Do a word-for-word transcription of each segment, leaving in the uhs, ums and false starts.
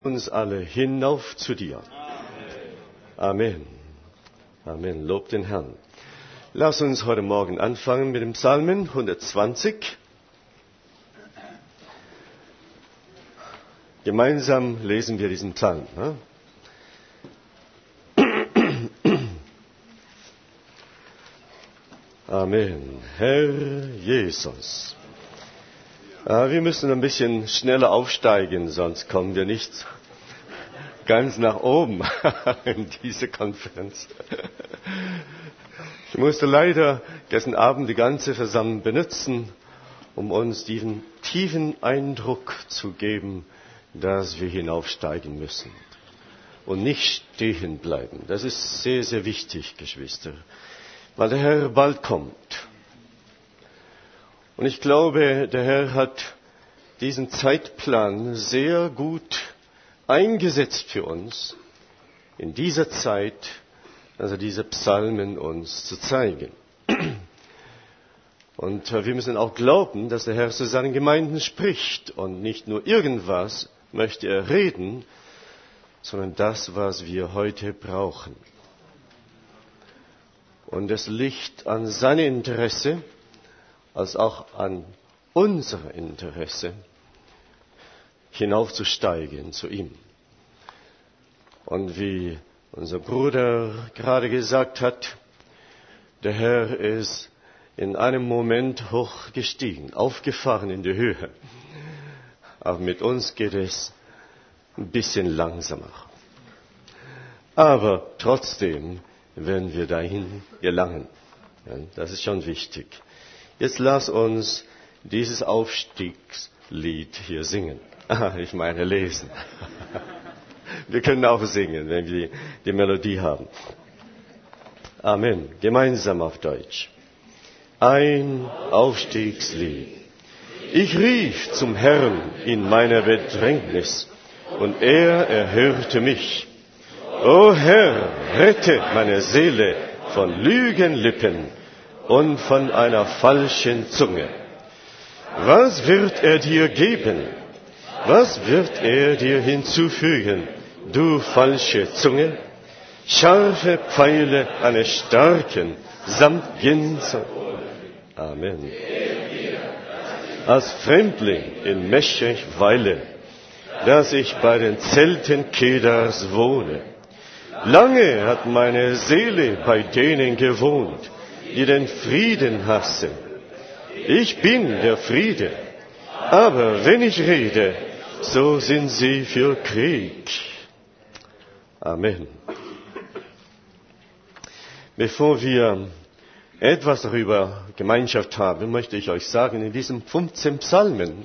uns alle hinauf zu dir. Amen. Amen. Lob den Herrn. Lass uns heute Morgen anfangen mit dem Psalmen hundertzwanzig. Gemeinsam lesen wir diesen Psalm. Ne? Amen. Herr Jesus. Wir müssen ein bisschen schneller aufsteigen, sonst kommen wir nicht ganz nach oben in diese Konferenz. Ich musste leider gestern Abend die ganze Versammlung benutzen, um uns diesen tiefen Eindruck zu geben, dass wir hinaufsteigen müssen und nicht stehen bleiben. Das ist sehr, sehr wichtig, Geschwister, weil der Herr bald kommt. Und ich glaube, der Herr hat diesen Zeitplan sehr gut eingesetzt für uns, in dieser Zeit, also diese Psalmen uns zu zeigen. Und wir müssen auch glauben, dass der Herr zu seinen Gemeinden spricht und nicht nur irgendwas möchte er reden, sondern das, was wir heute brauchen. Und es liegt an seinem Interesse, als auch an unser Interesse, hinaufzusteigen zu ihm. Und wie unser Bruder gerade gesagt hat, der Herr ist in einem Moment hochgestiegen, aufgefahren in die Höhe. Aber mit uns geht es ein bisschen langsamer. Aber trotzdem werden wir dahin gelangen. Ja, das ist schon wichtig. Jetzt lass uns dieses Aufstiegslied hier singen. Ich meine lesen. Wir können auch singen, wenn wir die Melodie haben. Amen. Gemeinsam auf Deutsch. Ein Aufstiegslied. Ich rief zum Herrn in meiner Bedrängnis, und er erhörte mich. O Herr, rette meine Seele von Lügenlippen und von einer falschen Zunge. Was wird er dir geben? Was wird er dir hinzufügen, du falsche Zunge? Scharfe Pfeile eines Starken samt Ginzer. Amen. Als Fremdling in Meschech weile, dass ich bei den Zelten Kedars wohne. Lange hat meine Seele bei denen gewohnt, die den Frieden hassen. Ich bin der Friede, aber wenn ich rede, so sind sie für Krieg. Amen. Bevor wir etwas darüber Gemeinschaft haben, möchte ich euch sagen, in diesen fünfzehn Psalmen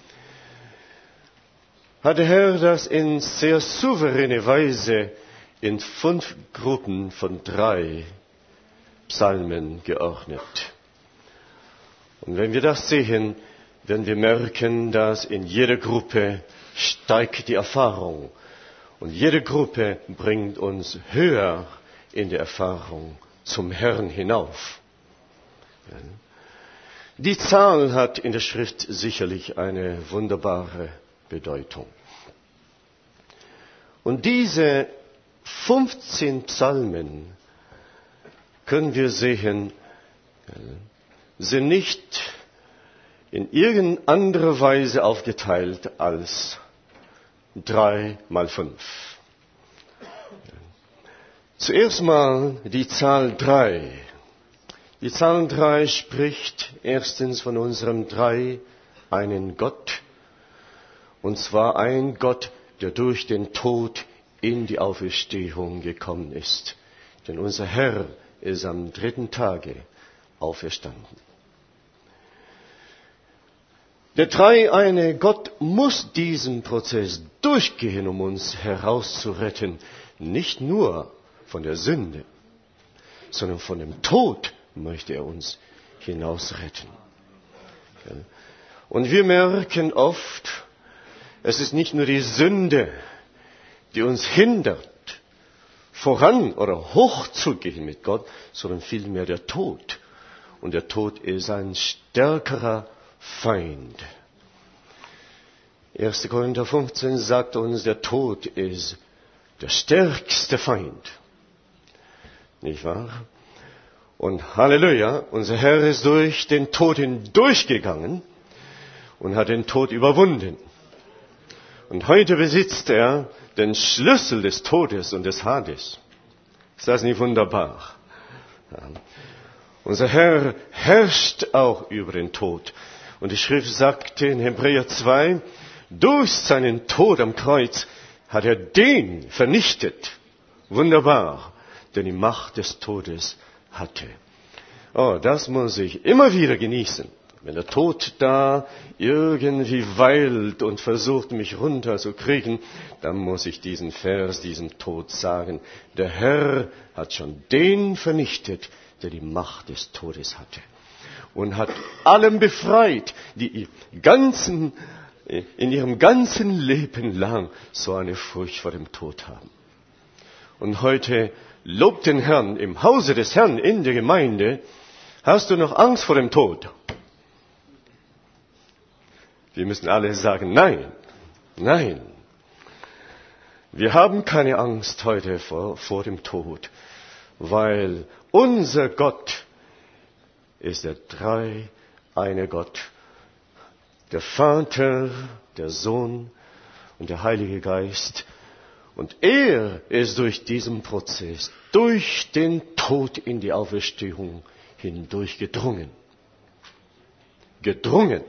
hat der Herr das in sehr souveräne Weise in fünf Gruppen von drei Psalmen geordnet. Und wenn wir das sehen, werden wir merken, dass in jeder Gruppe steigt die Erfahrung. Und jede Gruppe bringt uns höher in der Erfahrung zum Herrn hinauf. Die Zahl hat in der Schrift sicherlich eine wunderbare Bedeutung. Und diese fünfzehn Psalmen, können wir sehen, sind nicht in irgendeiner anderen Weise aufgeteilt als drei mal fünf. Zuerst mal die Zahl drei. Die Zahl drei spricht erstens von unserem drei einen Gott, und zwar ein Gott, der durch den Tod in die Auferstehung gekommen ist. Denn unser Herr ist am dritten Tage auferstanden. Der dreieine Gott muss diesen Prozess durchgehen, um uns herauszuretten. Nicht nur von der Sünde, sondern von dem Tod möchte er uns hinausretten. Und wir merken oft, es ist nicht nur die Sünde, die uns hindert, voran oder hochzugehen mit Gott, sondern vielmehr der Tod. Und der Tod ist ein stärkerer Feind. erster Korinther fünfzehn sagt uns, der Tod ist der stärkste Feind. Nicht wahr? Und Halleluja, unser Herr ist durch den Tod hindurchgegangen und hat den Tod überwunden. Und heute besitzt er den Schlüssel des Todes und des Hades. Ist das nicht wunderbar? Ja. Unser Herr herrscht auch über den Tod. Und die Schrift sagte in Hebräer zwei, durch seinen Tod am Kreuz hat er den vernichtet. Wunderbar, der die Macht des Todes hatte. Oh, das muss ich immer wieder genießen. Wenn der Tod da irgendwie weilt und versucht, mich runterzukriegen, dann muss ich diesen Vers, diesen Tod sagen. Der Herr hat schon den vernichtet, der die Macht des Todes hatte. Und hat allem befreit, die ganzen, in ihrem ganzen Leben lang so eine Furcht vor dem Tod haben. Und heute lobt den Herrn im Hause des Herrn in der Gemeinde. Hast du noch Angst vor dem Tod? Wir müssen alle sagen, nein, nein. Wir haben keine Angst heute vor, vor dem Tod, weil unser Gott ist der dreieine Gott, der Vater, der Sohn und der Heilige Geist. Und er ist durch diesen Prozess, durch den Tod in die Auferstehung hindurch gedrungen. Gedrungen.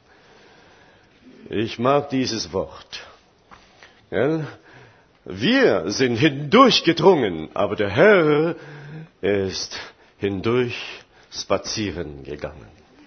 Ich mag dieses Wort. Ja, wir sind hindurchgedrungen, aber der Herr ist hindurch spazieren gegangen.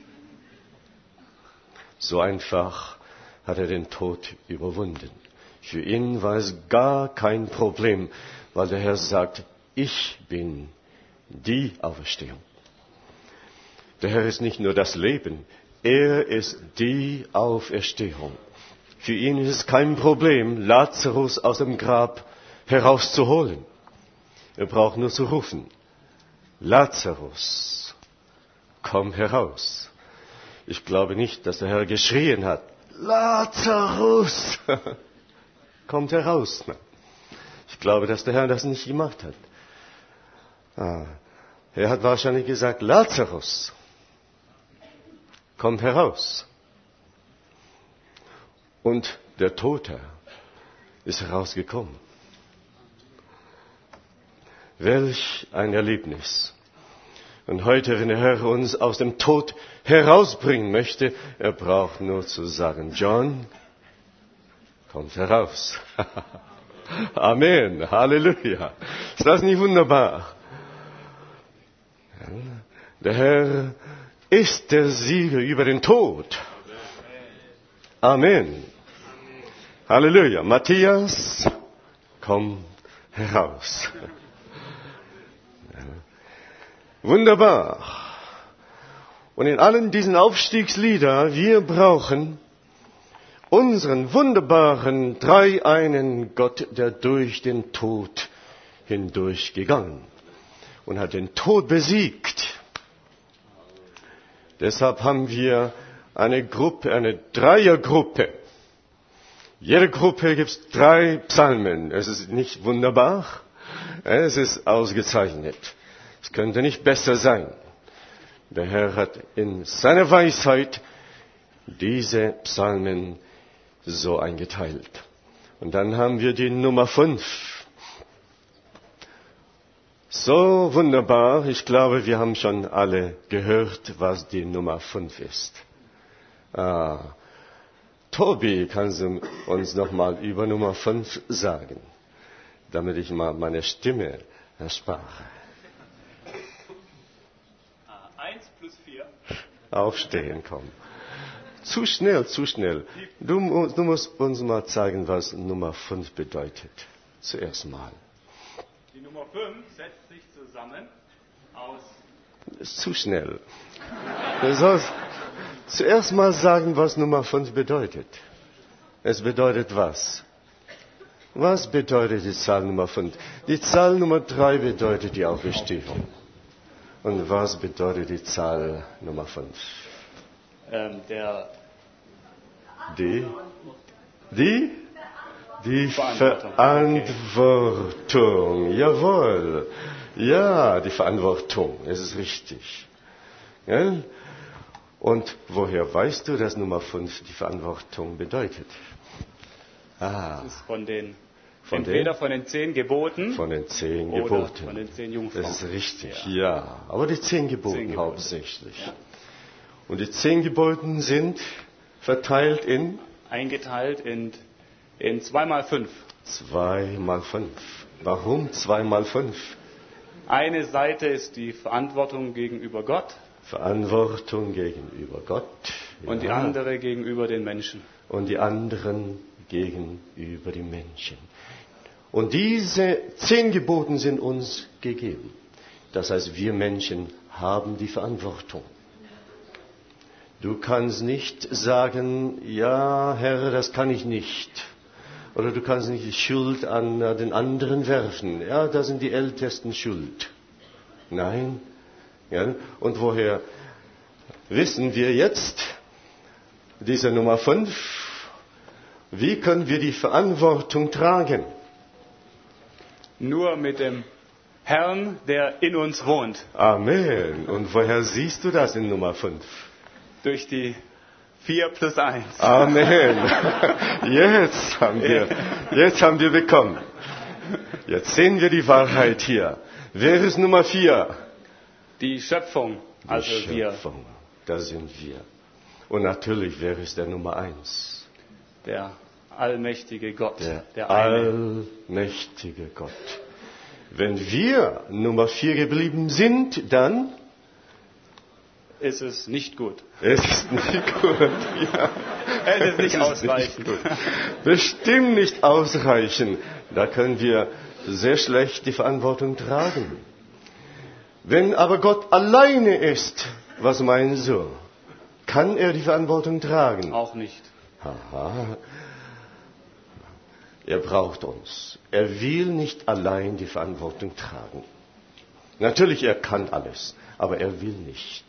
So einfach hat er den Tod überwunden. Für ihn war es gar kein Problem, weil der Herr sagt, ich bin die Auferstehung. Der Herr ist nicht nur das Leben, er ist die Auferstehung. Für ihn ist es kein Problem, Lazarus aus dem Grab herauszuholen. Er braucht nur zu rufen, Lazarus, komm heraus. Ich glaube nicht, dass der Herr geschrien hat, Lazarus, kommt heraus. Ich glaube, dass der Herr das nicht gemacht hat. Ah, er hat wahrscheinlich gesagt, Lazarus, komm heraus. Und der Tote ist herausgekommen. Welch ein Erlebnis. Und heute, wenn der Herr uns aus dem Tod herausbringen möchte, er braucht nur zu sagen, John, kommt heraus. Amen. Halleluja. Ist das nicht wunderbar? Der Herr ist der Sieger über den Tod. Amen. Halleluja. Matthias, komm heraus. Wunderbar. Und in allen diesen Aufstiegsliedern, wir brauchen unseren wunderbaren dreieinen Gott, der durch den Tod hindurchgegangen und hat den Tod besiegt. Deshalb haben wir eine Gruppe, eine Dreiergruppe. Jede Gruppe gibt es drei Psalmen. Es ist nicht wunderbar, es ist ausgezeichnet. Es könnte nicht besser sein. Der Herr hat in seiner Weisheit diese Psalmen so eingeteilt. Und dann haben wir die Nummer fünf. So wunderbar. Ich glaube, wir haben schon alle gehört, was die Nummer fünf ist. Ah, Tobi, kannst du uns nochmal über Nummer fünf sagen, damit ich mal meine Stimme erspare. eins plus vier. Aufstehen, komm. Zu schnell, zu schnell. Du, du musst uns mal zeigen, was Nummer fünf bedeutet. Zuerst mal. Die Nummer fünf setzt sich zusammen aus... Das ist zu schnell. Du sollst zuerst mal sagen, was Nummer fünf bedeutet. Es bedeutet was? Was bedeutet die Zahl Nummer fünf? Die Zahl Nummer drei bedeutet die Auferstehung. Und was bedeutet die Zahl Nummer fünf? Ähm, der... Die? Die? Die Verantwortung. Verantwortung. Jawohl. Ja, die Verantwortung. Es ist richtig. Ja? Und woher weißt du, dass Nummer fünf die Verantwortung bedeutet? Ah. Das ist von den, von entweder den, von den zehn Geboten von den zehn oder Geboten. von den zehn Jungfrauen. Das ist richtig, ja. ja. Aber die zehn Geboten, zehn Gebote. hauptsächlich. Ja. Und die zehn Geboten sind verteilt in? Eingeteilt in, in zwei mal fünf. Zwei mal fünf. Warum zwei mal fünf? Eine Seite ist die Verantwortung gegenüber Gott. Verantwortung gegenüber Gott. Und ja. die andere gegenüber den Menschen. Und die anderen gegenüber den Menschen. Und diese zehn Geboten sind uns gegeben. Das heißt, wir Menschen haben die Verantwortung. Du kannst nicht sagen, ja, Herr, das kann ich nicht. Oder du kannst nicht die Schuld an den anderen werfen. Ja, da sind die Ältesten schuld. Nein. Ja, und woher wissen wir jetzt, diese Nummer fünf, wie können wir die Verantwortung tragen? Nur mit dem Herrn, der in uns wohnt. Amen. Und woher siehst du das in Nummer fünf? Durch die vier plus eins. Amen. Jetzt haben wir, jetzt haben wir bekommen. Jetzt sehen wir die Wahrheit hier. Wer ist Nummer vier? Die Schöpfung, also die Schöpfung. wir. Das sind wir. Und natürlich, wer ist der Nummer eins? Der allmächtige Gott. Der, der allmächtige Gott. Wenn wir Nummer vier geblieben sind, dann ist es nicht gut. Es ist nicht gut. Ja. Es ist nicht es ausreichend. Ist nicht Bestimmt nicht ausreichend. Da können wir sehr schlecht die Verantwortung tragen. Wenn aber Gott alleine ist, was meinst du? Kann er die Verantwortung tragen? Auch nicht. Aha. Er braucht uns. Er will nicht allein die Verantwortung tragen. Natürlich, er kann alles, aber er will nicht.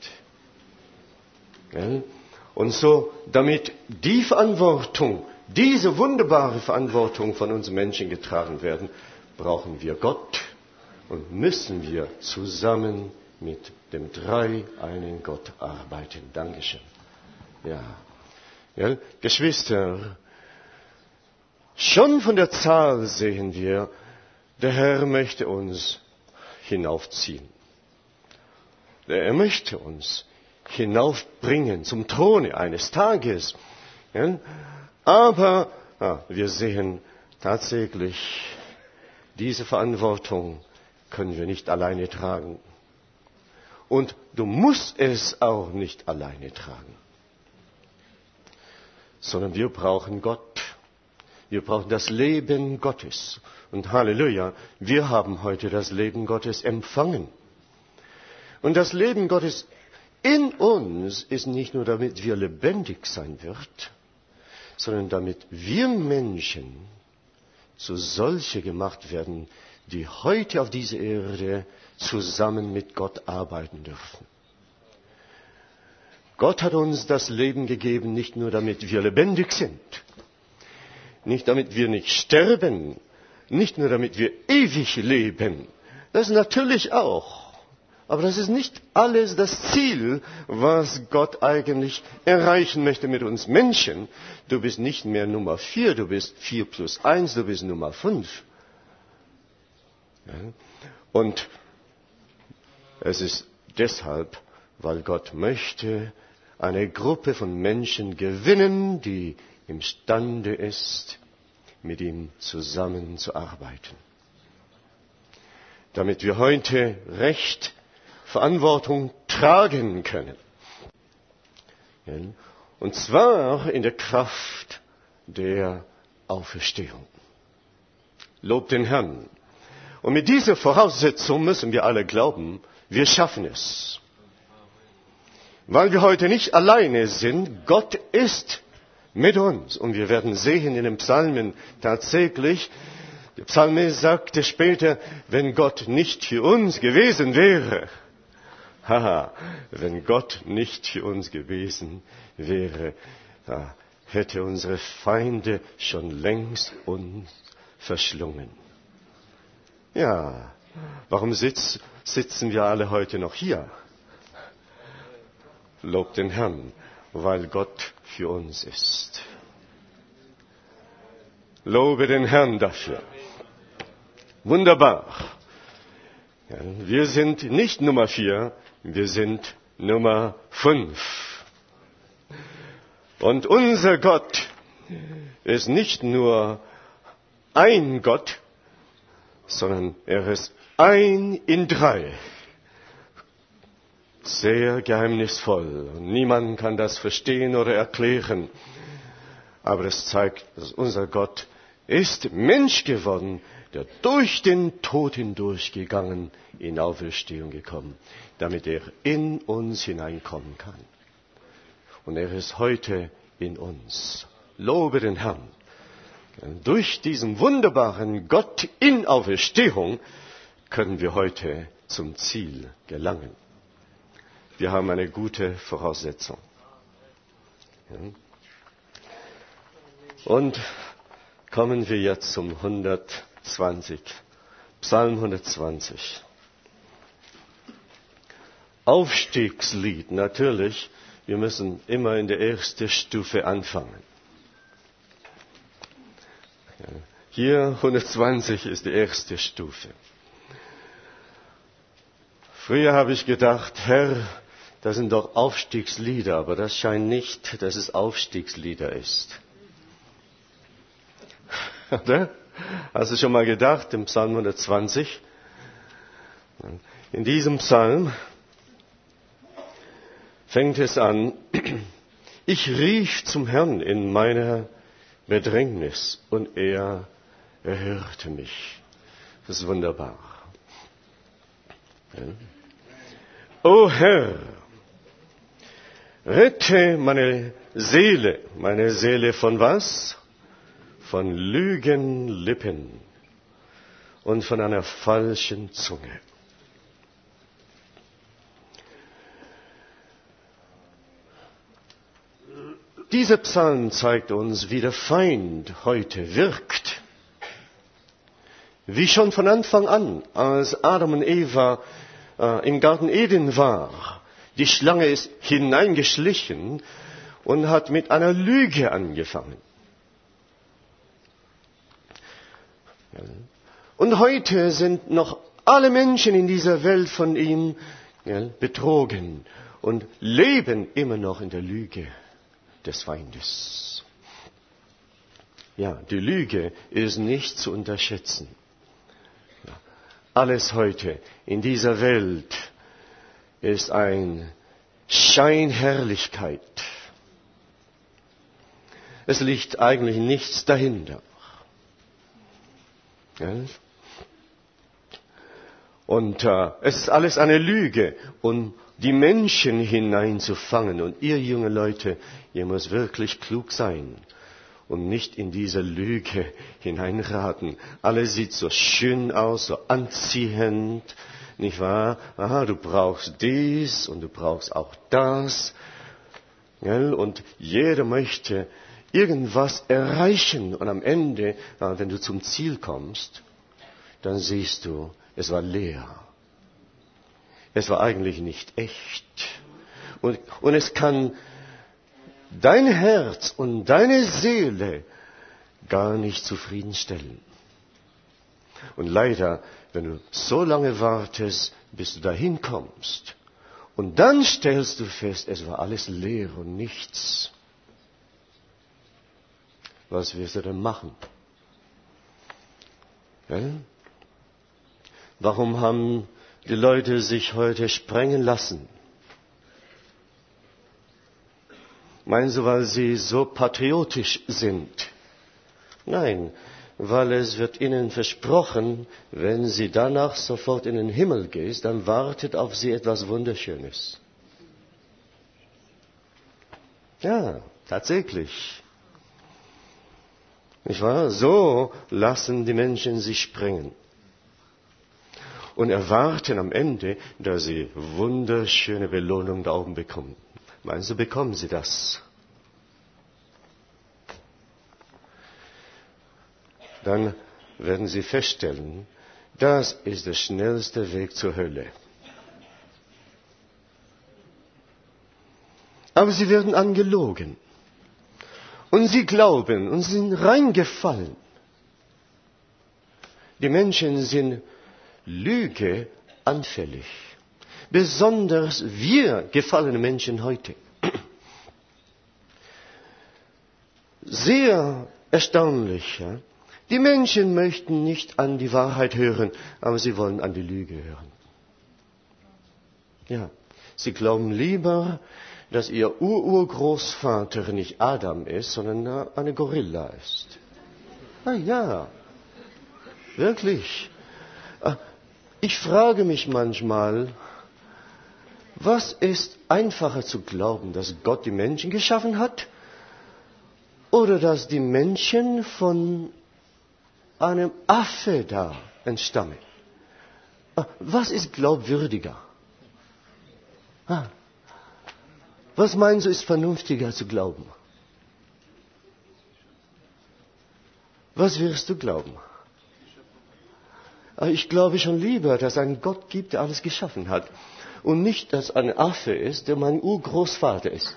Und so, damit die Verantwortung, diese wunderbare Verantwortung von uns Menschen getragen werden, brauchen wir Gott und müssen wir zusammen mit dem dreieinigen Gott arbeiten. Dankeschön. Ja. Ja, Geschwister, schon von der Zahl sehen wir, der Herr möchte uns hinaufziehen. Er möchte uns hinaufbringen zum Throne eines Tages. Ja? Aber ja, wir sehen tatsächlich, diese Verantwortung können wir nicht alleine tragen. Und du musst es auch nicht alleine tragen. Sondern wir brauchen Gott. Wir brauchen das Leben Gottes. Und Halleluja, wir haben heute das Leben Gottes empfangen. Und das Leben Gottes in uns ist nicht nur, damit wir lebendig sein wird, sondern damit wir Menschen zu solche gemacht werden, die heute auf dieser Erde zusammen mit Gott arbeiten dürfen. Gott hat uns das Leben gegeben, nicht nur damit wir lebendig sind, nicht damit wir nicht sterben, nicht nur damit wir ewig leben, das natürlich auch. Aber das ist nicht alles das Ziel, was Gott eigentlich erreichen möchte mit uns Menschen. Du bist nicht mehr Nummer vier, du bist vier plus eins, du bist Nummer fünf. Ja? Und es ist deshalb, weil Gott möchte eine Gruppe von Menschen gewinnen, die imstande ist, mit ihm zusammenzuarbeiten. Damit wir heute Recht Verantwortung tragen können. Und zwar in der Kraft der Auferstehung. Lob den Herrn. Und mit dieser Voraussetzung müssen wir alle glauben, wir schaffen es. Weil wir heute nicht alleine sind, Gott ist mit uns. Und wir werden sehen in den Psalmen tatsächlich, der Psalmist sagte später, wenn Gott nicht für uns gewesen wäre, haha, wenn Gott nicht für uns gewesen wäre, da hätte unsere Feinde schon längst uns verschlungen. Ja, warum sitz, sitzen wir alle heute noch hier? Lob den Herrn, weil Gott für uns ist. Lobe den Herrn dafür. Wunderbar. Ja, wir sind nicht Nummer vier, wir sind Nummer fünf. Und unser Gott ist nicht nur ein Gott, sondern er ist ein in drei. Sehr geheimnisvoll. Niemand kann das verstehen oder erklären. Aber es zeigt, dass unser Gott ist Mensch geworden, der durch den Tod hindurchgegangen, in Auferstehung gekommen, damit er in uns hineinkommen kann. Und er ist heute in uns. Lobe den Herrn. Durch diesen wunderbaren Gott in Auferstehung können wir heute zum Ziel gelangen. Wir haben eine gute Voraussetzung. Und kommen wir jetzt zum hundertzwanzig. Psalm hundertzwanzig. Aufstiegslied, natürlich. Wir müssen immer in der ersten Stufe anfangen. Hier hundertzwanzig ist die erste Stufe. Früher habe ich gedacht, Herr, das sind doch Aufstiegslieder, aber das scheint nicht, dass es Aufstiegslieder ist. Oder? Hast du schon mal gedacht, im Psalm hundertzwanzig? In diesem Psalm fängt es an, ich rief zum Herrn in meiner Bedrängnis und er erhörte mich. Das ist wunderbar. Ja. O Herr, rette meine Seele. Meine Seele von was? Von Lügenlippen und von einer falschen Zunge. Dieser Psalm zeigt uns, wie der Feind heute wirkt. Wie schon von Anfang an, als Adam und Eva äh, im Garten Eden war. Die Schlange ist hineingeschlichen und hat mit einer Lüge angefangen. Und heute sind noch alle Menschen in dieser Welt von ihm ja, betrogen und leben immer noch in der Lüge des Feindes. Ja, die Lüge ist nicht zu unterschätzen. Ja, alles heute in dieser Welt ist eine Scheinherrlichkeit. Es liegt eigentlich nichts dahinter. Ja? Und äh, es ist alles eine Lüge, um die Menschen hineinzufangen. Und ihr junge Leute, ihr müsst wirklich klug sein und nicht in diese Lüge hineinraten. Alles sieht so schön aus, so anziehend, nicht wahr? Aha, du brauchst dies und du brauchst auch das. Ja? Und jeder möchte irgendwas erreichen. Und am Ende, wenn du zum Ziel kommst, dann siehst du, es war leer. Es war eigentlich nicht echt. Und, und es kann dein Herz und deine Seele gar nicht zufriedenstellen. Und leider, wenn du so lange wartest, bis du dahin kommst, und dann stellst du fest, es war alles leer und nichts. Was wirst du denn machen? Ja? Warum haben die Leute sich heute sprengen lassen? Meinst du, weil sie so patriotisch sind? Nein, weil es wird ihnen versprochen, wenn sie danach sofort in den Himmel gehst, dann wartet auf sie etwas Wunderschönes. Ja, tatsächlich. Nicht wahr? So lassen die Menschen sich sprengen. Und erwarten am Ende, dass sie wunderschöne Belohnung da oben bekommen. Meinst du, bekommen sie das? dann werden Sie feststellen, das ist der schnellste Weg zur Hölle. Aber Sie werden angelogen. Und Sie glauben und sind reingefallen. Die Menschen sind Lüge anfällig. Besonders wir gefallene Menschen heute. Sehr erstaunlich. Ja? Die Menschen möchten nicht an die Wahrheit hören, aber sie wollen an die Lüge hören. Ja, sie glauben lieber, dass ihr Ururgroßvater nicht Adam ist, sondern eine Gorilla ist. Ah ja, wirklich. Ich frage mich manchmal, was ist einfacher zu glauben, dass Gott die Menschen geschaffen hat oder dass die Menschen von einem Affe da entstammen? Was ist glaubwürdiger? Was meinst du, ist vernünftiger zu glauben? Was wirst du glauben? Ich glaube schon lieber, dass es einen Gott gibt, der alles geschaffen hat. Und nicht, dass ein Affe ist, der mein Urgroßvater ist.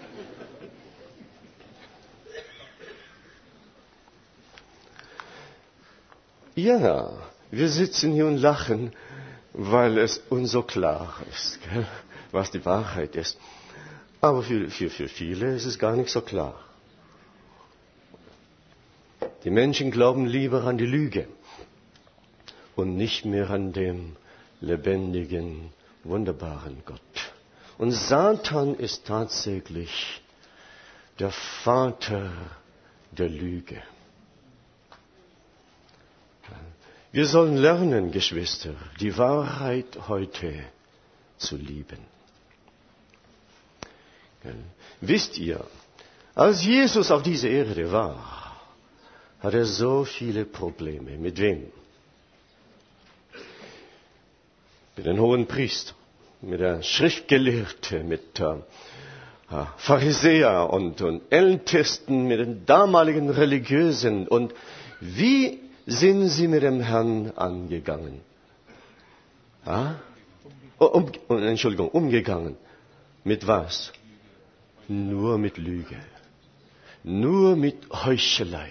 Ja, wir sitzen hier und lachen, weil es uns so klar ist, gell, was die Wahrheit ist. Aber für, für, für viele ist es gar nicht so klar. Die Menschen glauben lieber an die Lüge und nicht mehr an den lebendigen, wunderbaren Gott. Und Satan ist tatsächlich der Vater der Lüge. Wir sollen lernen, Geschwister, die Wahrheit heute zu lieben. Wisst ihr, als Jesus auf dieser Erde war, hat er so viele Probleme. Mit wem? Mit den hohen Priestern, mit der Schriftgelehrten, mit äh, Pharisäer und, und Ältesten, mit den damaligen Religiösen. Und wie sind sie mit dem Herrn angegangen? Ah? Um, um, Entschuldigung, umgegangen. Mit was? Nur mit Lüge. Nur mit Heuchelei.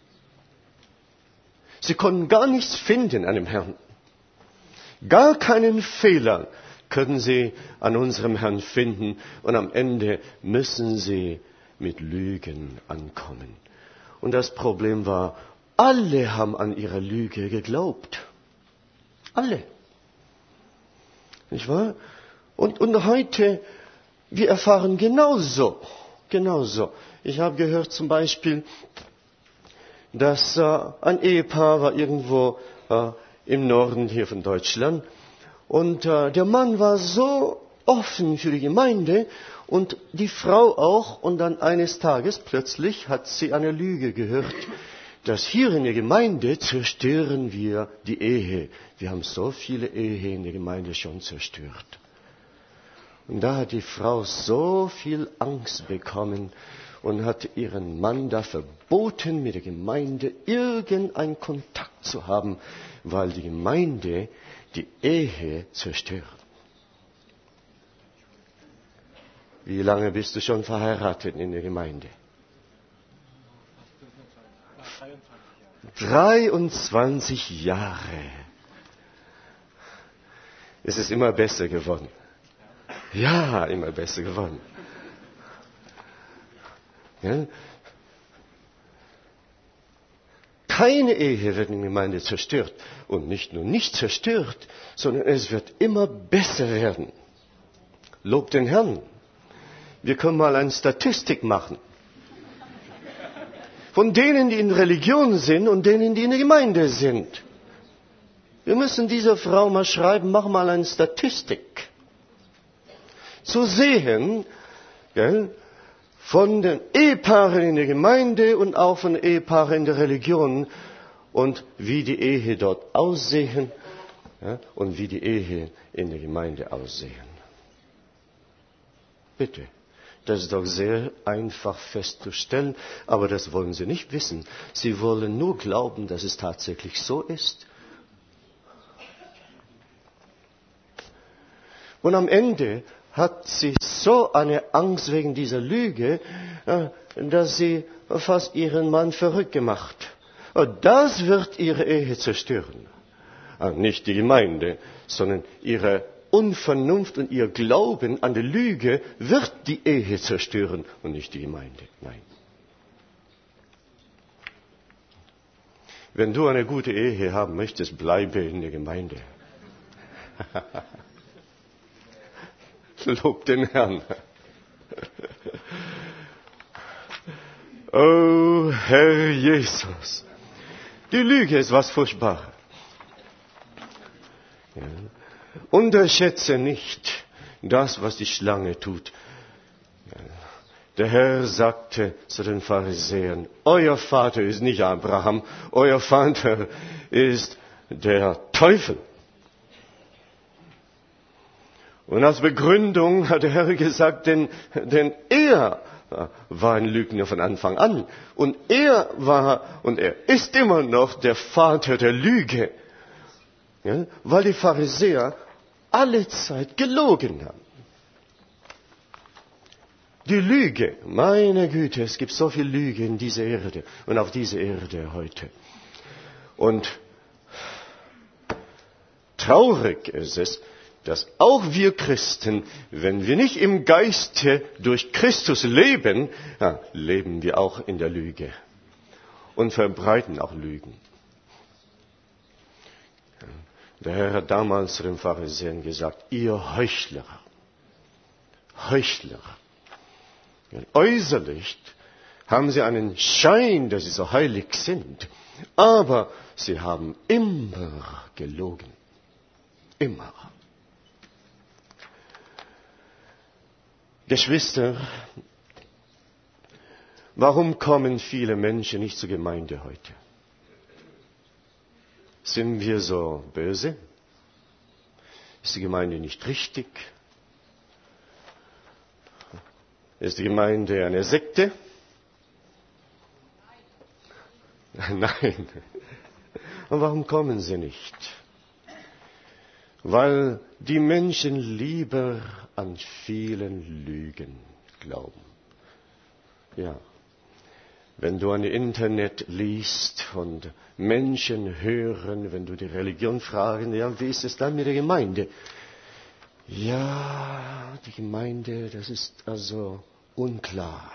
Sie konnten gar nichts finden an dem Herrn. Gar keinen Fehler können sie an unserem Herrn finden. Und am Ende müssen sie mit Lügen ankommen. Und das Problem war, alle haben an ihre Lüge geglaubt. Alle. Nicht wahr? Und, und heute, wir erfahren genauso. Genauso. Ich habe gehört zum Beispiel, dass äh, ein Ehepaar war irgendwo äh, im Norden hier von Deutschland. Und äh, der Mann war so offen für die Gemeinde und die Frau auch. Und dann eines Tages plötzlich hat sie eine Lüge gehört, dass hier in der Gemeinde zerstören wir die Ehe. Wir haben so viele Ehen in der Gemeinde schon zerstört. Und da hat die Frau so viel Angst bekommen und hat ihren Mann da verboten, mit der Gemeinde irgendeinen Kontakt zu haben, weil die Gemeinde die Ehe zerstört. Wie lange bist du schon verheiratet in der Gemeinde? dreiundzwanzig Jahre. Es ist immer besser geworden. Ja, immer besser geworden. Ja? Keine Ehe wird in der Gemeinde zerstört. Und nicht nur nicht zerstört, sondern es wird immer besser werden. Lob den Herrn. Wir können mal eine Statistik machen. Von denen, die in Religion sind und denen, die in der Gemeinde sind. Wir müssen dieser Frau mal schreiben, mach mal eine Statistik. Zu sehen, gell, von den Ehepaaren in der Gemeinde und auch von den Ehepaaren in der Religion und wie die Ehe dort aussehen, ja, und wie die Ehe in der Gemeinde aussehen. Bitte. Das ist doch sehr einfach festzustellen, aber das wollen sie nicht wissen. Sie wollen nur glauben, dass es tatsächlich so ist. Und am Ende hat sie so eine Angst wegen dieser Lüge, dass sie fast ihren Mann verrückt gemacht. Und das wird ihre Ehe zerstören. Nicht die Gemeinde, sondern ihre Unvernunft und ihr Glauben an die Lüge wird die Ehe zerstören und nicht die Gemeinde. Nein. Wenn du eine gute Ehe haben möchtest, bleibe in der Gemeinde. Lob den Herrn. Oh, Herr Jesus. Die Lüge ist was Furchtbares. Ja. Unterschätze nicht das, was die Schlange tut. Ja. Der Herr sagte zu den Pharisäern, euer Vater ist nicht Abraham, euer Vater ist der Teufel. Und als Begründung hat der Herr gesagt, denn, denn er war ein Lügner von Anfang an. Und er war und er ist immer noch der Vater der Lüge. Ja, weil die Pharisäer alle Zeit gelogen haben. Die Lüge, meine Güte, es gibt so viel Lüge in dieser Erde und auf dieser Erde heute. Und traurig ist es, dass auch wir Christen, wenn wir nicht im Geiste durch Christus leben, ja, leben wir auch in der Lüge und verbreiten auch Lügen. Der Herr hat damals zu den Pharisäern gesagt, ihr Heuchler, Heuchler. Ja, äußerlich haben sie einen Schein, dass sie so heilig sind, aber sie haben immer gelogen. Immer. Geschwister, warum kommen viele Menschen nicht zur Gemeinde heute? Sind wir so böse? Ist die Gemeinde nicht richtig? Ist die Gemeinde eine Sekte? Nein. Und warum kommen sie nicht? Weil die Menschen lieber an vielen Lügen glauben. Ja. Wenn du an Internet liest und Menschen hören, wenn du die Religion fragen, ja, wie ist es dann mit der Gemeinde? Ja, die Gemeinde, das ist also unklar.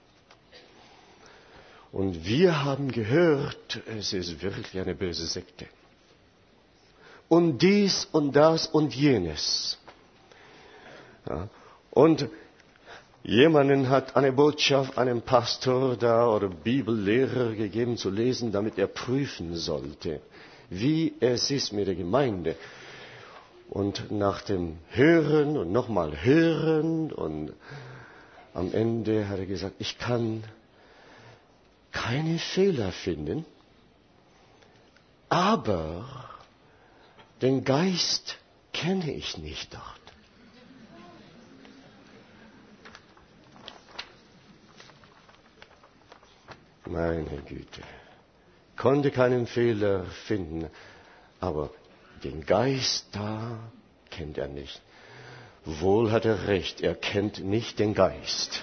Und wir haben gehört, es ist wirklich eine böse Sekte. Und dies und das und jenes. Ja, und jemanden hat eine Botschaft einem Pastor da oder Bibellehrer gegeben zu lesen, damit er prüfen sollte, wie es ist mit der Gemeinde. Und nach dem Hören und nochmal Hören und am Ende hat er gesagt, ich kann keine Fehler finden, aber den Geist kenne ich nicht dort. Meine Güte. Konnte keinen Fehler finden, aber den Geist da kennt er nicht. Wohl hat er recht, er kennt nicht den Geist.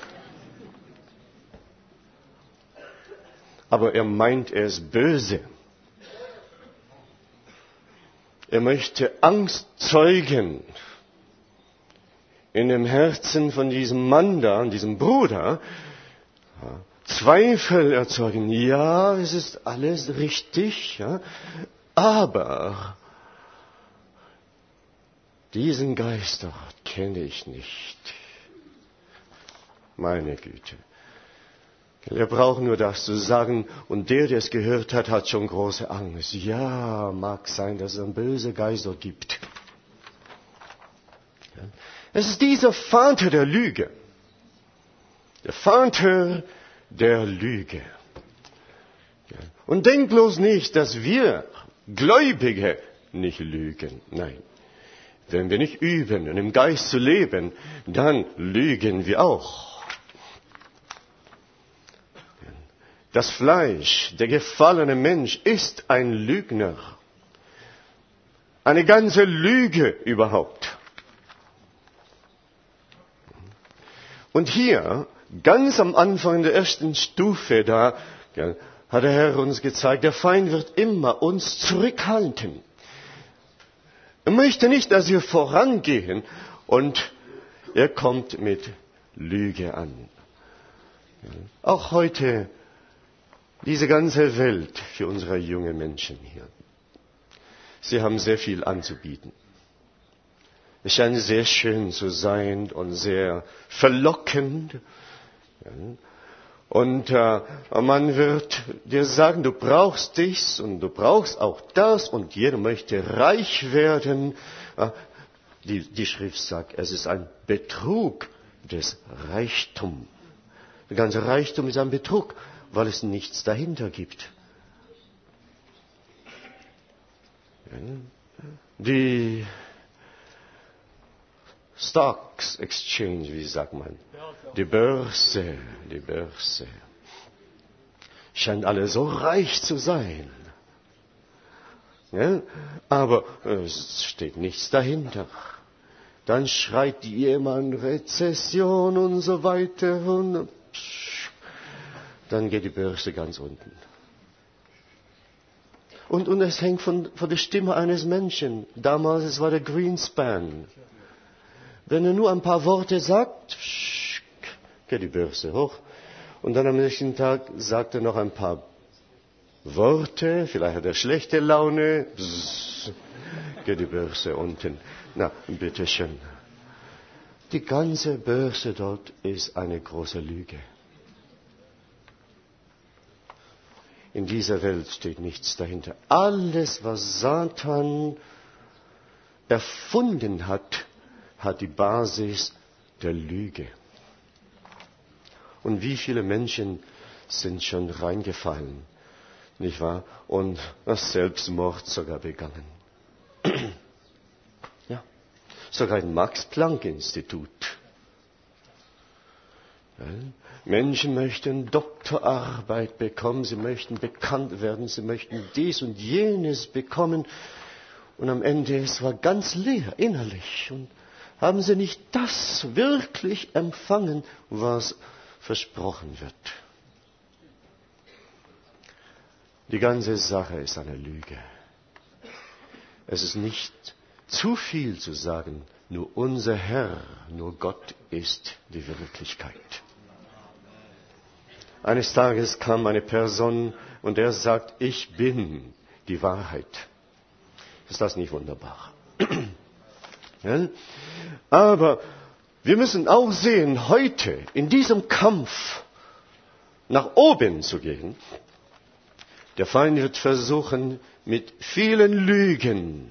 Aber er meint, er ist böse. Er möchte Angst zeugen in dem Herzen von diesem Mann da, diesem Bruder, Zweifel erzeugen. Ja, es ist alles richtig, ja, aber diesen Geist dort kenne ich nicht. Meine Güte. Wir brauchen nur das zu sagen, und der, der es gehört hat, hat schon große Angst. Ja, mag sein, dass es einen bösen Geist dort gibt. Es ist dieser Vater der Lüge. Der Vater der Lüge. Und denk bloß nicht, dass wir Gläubige nicht lügen. Nein. Wenn wir nicht üben und im Geist zu leben, dann lügen wir auch. Das Fleisch, der gefallene Mensch, ist ein Lügner. Eine ganze Lüge überhaupt. Und hier, ganz am Anfang der ersten Stufe, da ja, hat der Herr uns gezeigt, der Feind wird immer uns zurückhalten. Er möchte nicht, dass wir vorangehen, und er kommt mit Lüge an. Ja, auch heute, diese ganze Welt für unsere jungen Menschen hier. Sie haben sehr viel anzubieten. Es scheint sehr schön zu sein und sehr verlockend. Ja. Und äh, man wird dir sagen, du brauchst dies und du brauchst auch das und jeder möchte reich werden. Äh, die, die Schrift sagt, es ist ein Betrug des Reichtums. Der ganze Reichtum ist ein Betrug, weil es nichts dahinter gibt. Ja. Die Stocks Exchange, wie sagt man? Die Börse, die Börse. Scheint alle so reich zu sein. Ja? Aber es steht nichts dahinter. Dann schreit die Ehemann Rezession und so weiter. Und dann geht die Börse ganz unten. Und, und es hängt von, von der Stimme eines Menschen. Damals, es war der Greenspan. Wenn er nur ein paar Worte sagt, geht die Börse hoch. Und dann am nächsten Tag sagt er noch ein paar Worte, vielleicht hat er schlechte Laune, geht die Börse unten. Na, bitteschön. Die ganze Börse dort ist eine große Lüge. In dieser Welt steht nichts dahinter. Alles, was Satan erfunden hat, hat die Basis der Lüge. Und wie viele Menschen sind schon reingefallen, nicht wahr? Und Selbstmord sogar begangen. Ja, sogar im Max-Planck-Institut. Ja. Menschen möchten Doktorarbeit bekommen, sie möchten bekannt werden, sie möchten dies und jenes bekommen. Und am Ende, es war ganz leer innerlich. Und haben sie nicht das wirklich empfangen, was versprochen wird. Die ganze Sache ist eine Lüge. Es ist nicht zu viel zu sagen, nur unser Herr, nur Gott ist die Wirklichkeit. Eines Tages kam eine Person und er sagt, ich bin die Wahrheit. Ist das nicht wunderbar? Ja? Aber wir müssen auch sehen, heute in diesem Kampf nach oben zu gehen, der Feind wird versuchen, mit vielen Lügen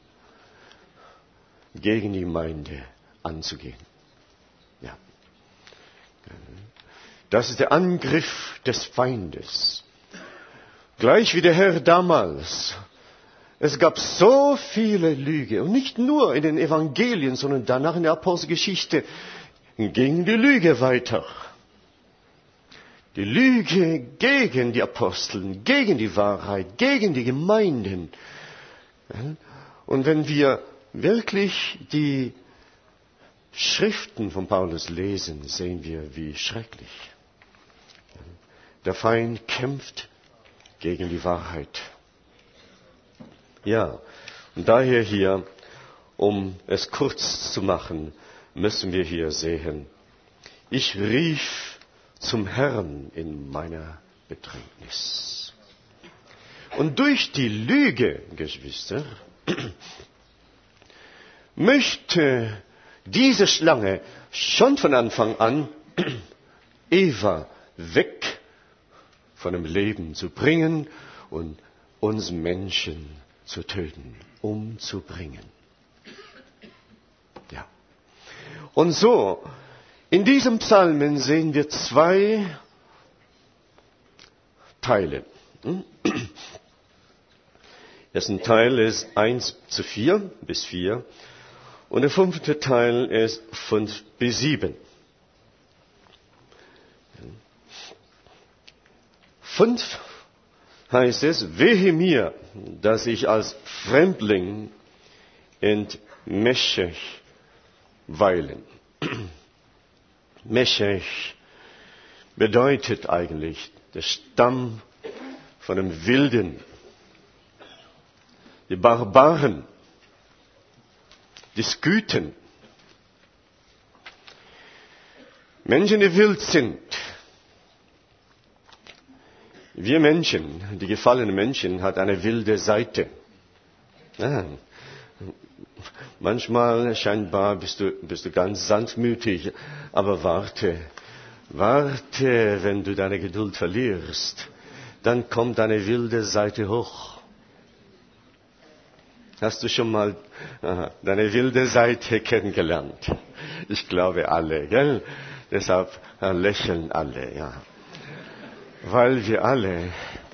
gegen die Gemeinde anzugehen. Ja. Das ist der Angriff des Feindes. Gleich wie der Herr damals. Es gab so viele Lüge. Und nicht nur in den Evangelien, sondern danach in der Apostelgeschichte ging die Lüge weiter. Die Lüge gegen die Aposteln, gegen die Wahrheit, gegen die Gemeinden. Und wenn wir wirklich die Schriften von Paulus lesen, sehen wir, wie schrecklich. Der Feind kämpft gegen die Wahrheit. Ja, und daher hier, um es kurz zu machen, müssen wir hier sehen, ich rief zum Herrn in meiner Bedrängnis. Und durch die Lüge, Geschwister, möchte diese Schlange schon von Anfang an Eva weg von dem Leben zu bringen und uns Menschen zu töten, umzubringen. Ja. Und so, in diesem Psalmen sehen wir zwei Teile. Das ein Teil ist eins zu vier bis vier und der fünfte Teil ist fünf bis sieben. Fünf heißt es, wehe mir, dass ich als Fremdling in Meshech weilen. Meshech bedeutet eigentlich der Stamm von dem Wilden, die Barbaren, die Skythen, Menschen, die wild sind. Wir Menschen, die gefallenen Menschen, hat eine wilde Seite. Ja. Manchmal scheinbar bist du, bist du ganz sanftmütig, aber warte, warte, wenn du deine Geduld verlierst, dann kommt deine wilde Seite hoch. Hast du schon mal aha, deine wilde Seite kennengelernt? Ich glaube alle, gell? Deshalb äh, lächeln alle, ja. Weil wir alle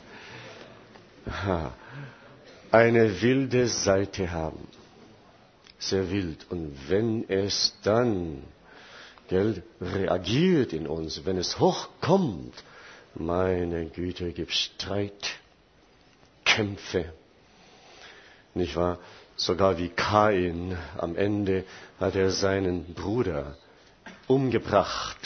aha, eine wilde Seite haben. Sehr wild. Und wenn es dann, gell, reagiert in uns, wenn es hochkommt, meine Güte, gibt Streit, Kämpfe. Nicht wahr? Sogar wie Kain, am Ende hat er seinen Bruder umgebracht.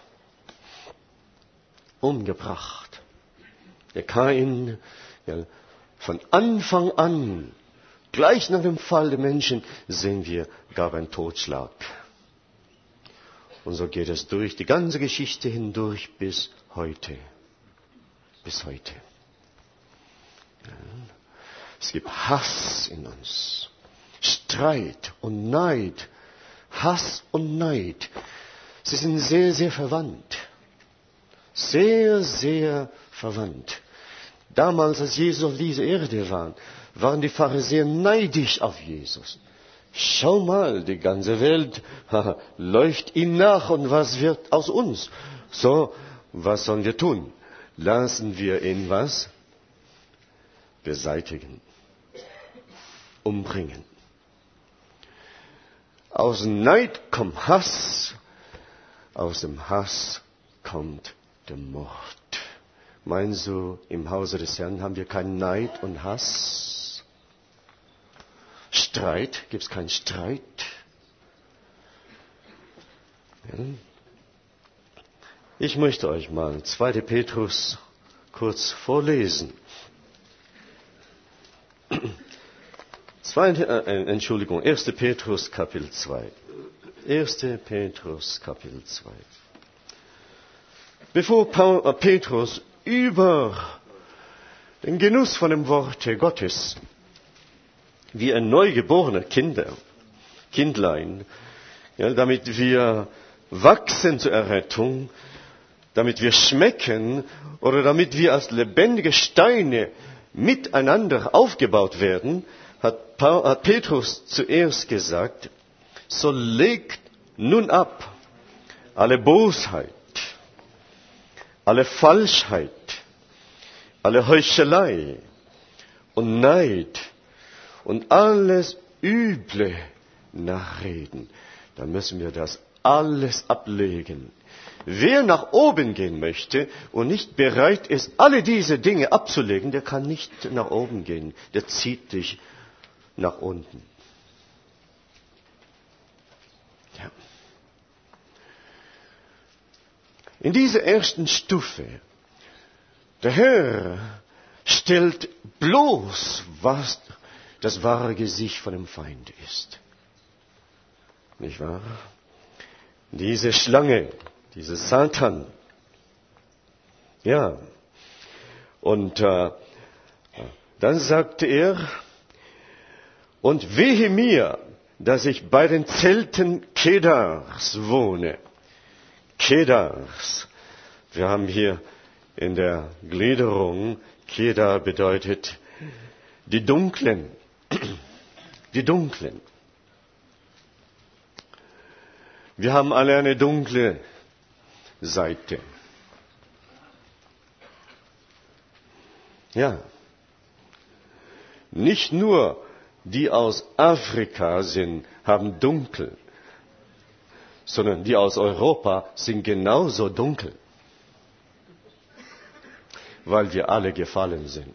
Umgebracht. Der Kain, ja, von Anfang an, gleich nach dem Fall der Menschen, sehen wir, gab einen Totschlag. Und so geht es durch die ganze Geschichte hindurch bis heute. Bis heute. Ja. Es gibt Hass in uns, Streit und Neid. Hass und Neid, sie sind sehr, sehr verwandt. Sehr, sehr verwandt. Damals, als Jesus auf dieser Erde war, waren die Pharisäer neidisch auf Jesus. Schau mal, die ganze Welt haha, läuft ihm nach und was wird aus uns? So, was sollen wir tun? Lassen wir ihn was? Beseitigen. Umbringen. Aus Neid kommt Hass. Aus dem Hass kommt der Mord. Meinst du, im Hause des Herrn haben wir keinen Neid und Hass? Streit? Gibt es keinen Streit? Ja. Ich möchte euch mal zweiter Petrus kurz vorlesen. Zweite, äh, Entschuldigung, erster Petrus Kapitel zwei. erster Petrus Kapitel zwei. Bevor Paul, äh, Petrus über den Genuss von dem Worte Gottes, wie ein neugeborener Kinder, Kindlein, ja, damit wir wachsen zur Errettung, damit wir schmecken oder damit wir als lebendige Steine miteinander aufgebaut werden, hat, Paul, hat Petrus zuerst gesagt, so legt nun ab alle Bosheit, alle Falschheit, alle Heuchelei und Neid und alles üble Nachreden. Dann müssen wir das alles ablegen. Wer nach oben gehen möchte und nicht bereit ist, alle diese Dinge abzulegen, der kann nicht nach oben gehen. Der zieht dich nach unten. Ja. In dieser ersten Stufe, der Herr stellt bloß, was das wahre Gesicht von dem Feind ist. Nicht wahr? Diese Schlange, dieser Satan. Ja. Und äh, dann sagte er, und wehe mir, dass ich bei den Zelten Kedars wohne. Kedars. Wir haben hier in der Gliederung, Kedar bedeutet die Dunklen. Die Dunklen. Wir haben alle eine dunkle Seite. Ja. Nicht nur die aus Afrika sind, haben dunkel, sondern die aus Europa sind genauso dunkel. weil wir alle gefallen sind.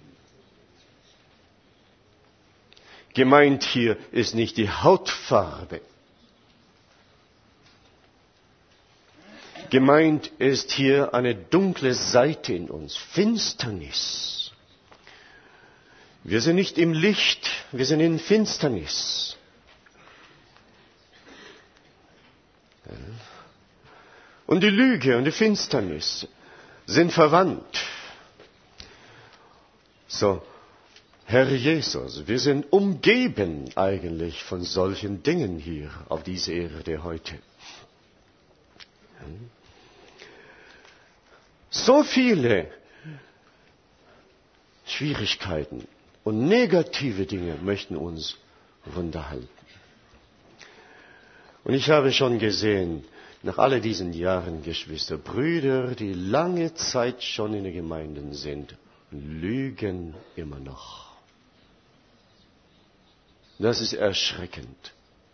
Gemeint hier ist nicht die Hautfarbe. Gemeint ist hier eine dunkle Seite in uns, Finsternis. Wir sind nicht im Licht, wir sind in Finsternis. Und die Lüge und die Finsternis sind verwandt. So, Herr Jesus, wir sind umgeben eigentlich von solchen Dingen hier auf dieser Erde heute. So viele Schwierigkeiten und negative Dinge möchten uns runterhalten. Und ich habe schon gesehen, nach all diesen Jahren, Geschwister, Brüder, die lange Zeit schon in den Gemeinden sind, lügen immer noch. Das ist erschreckend.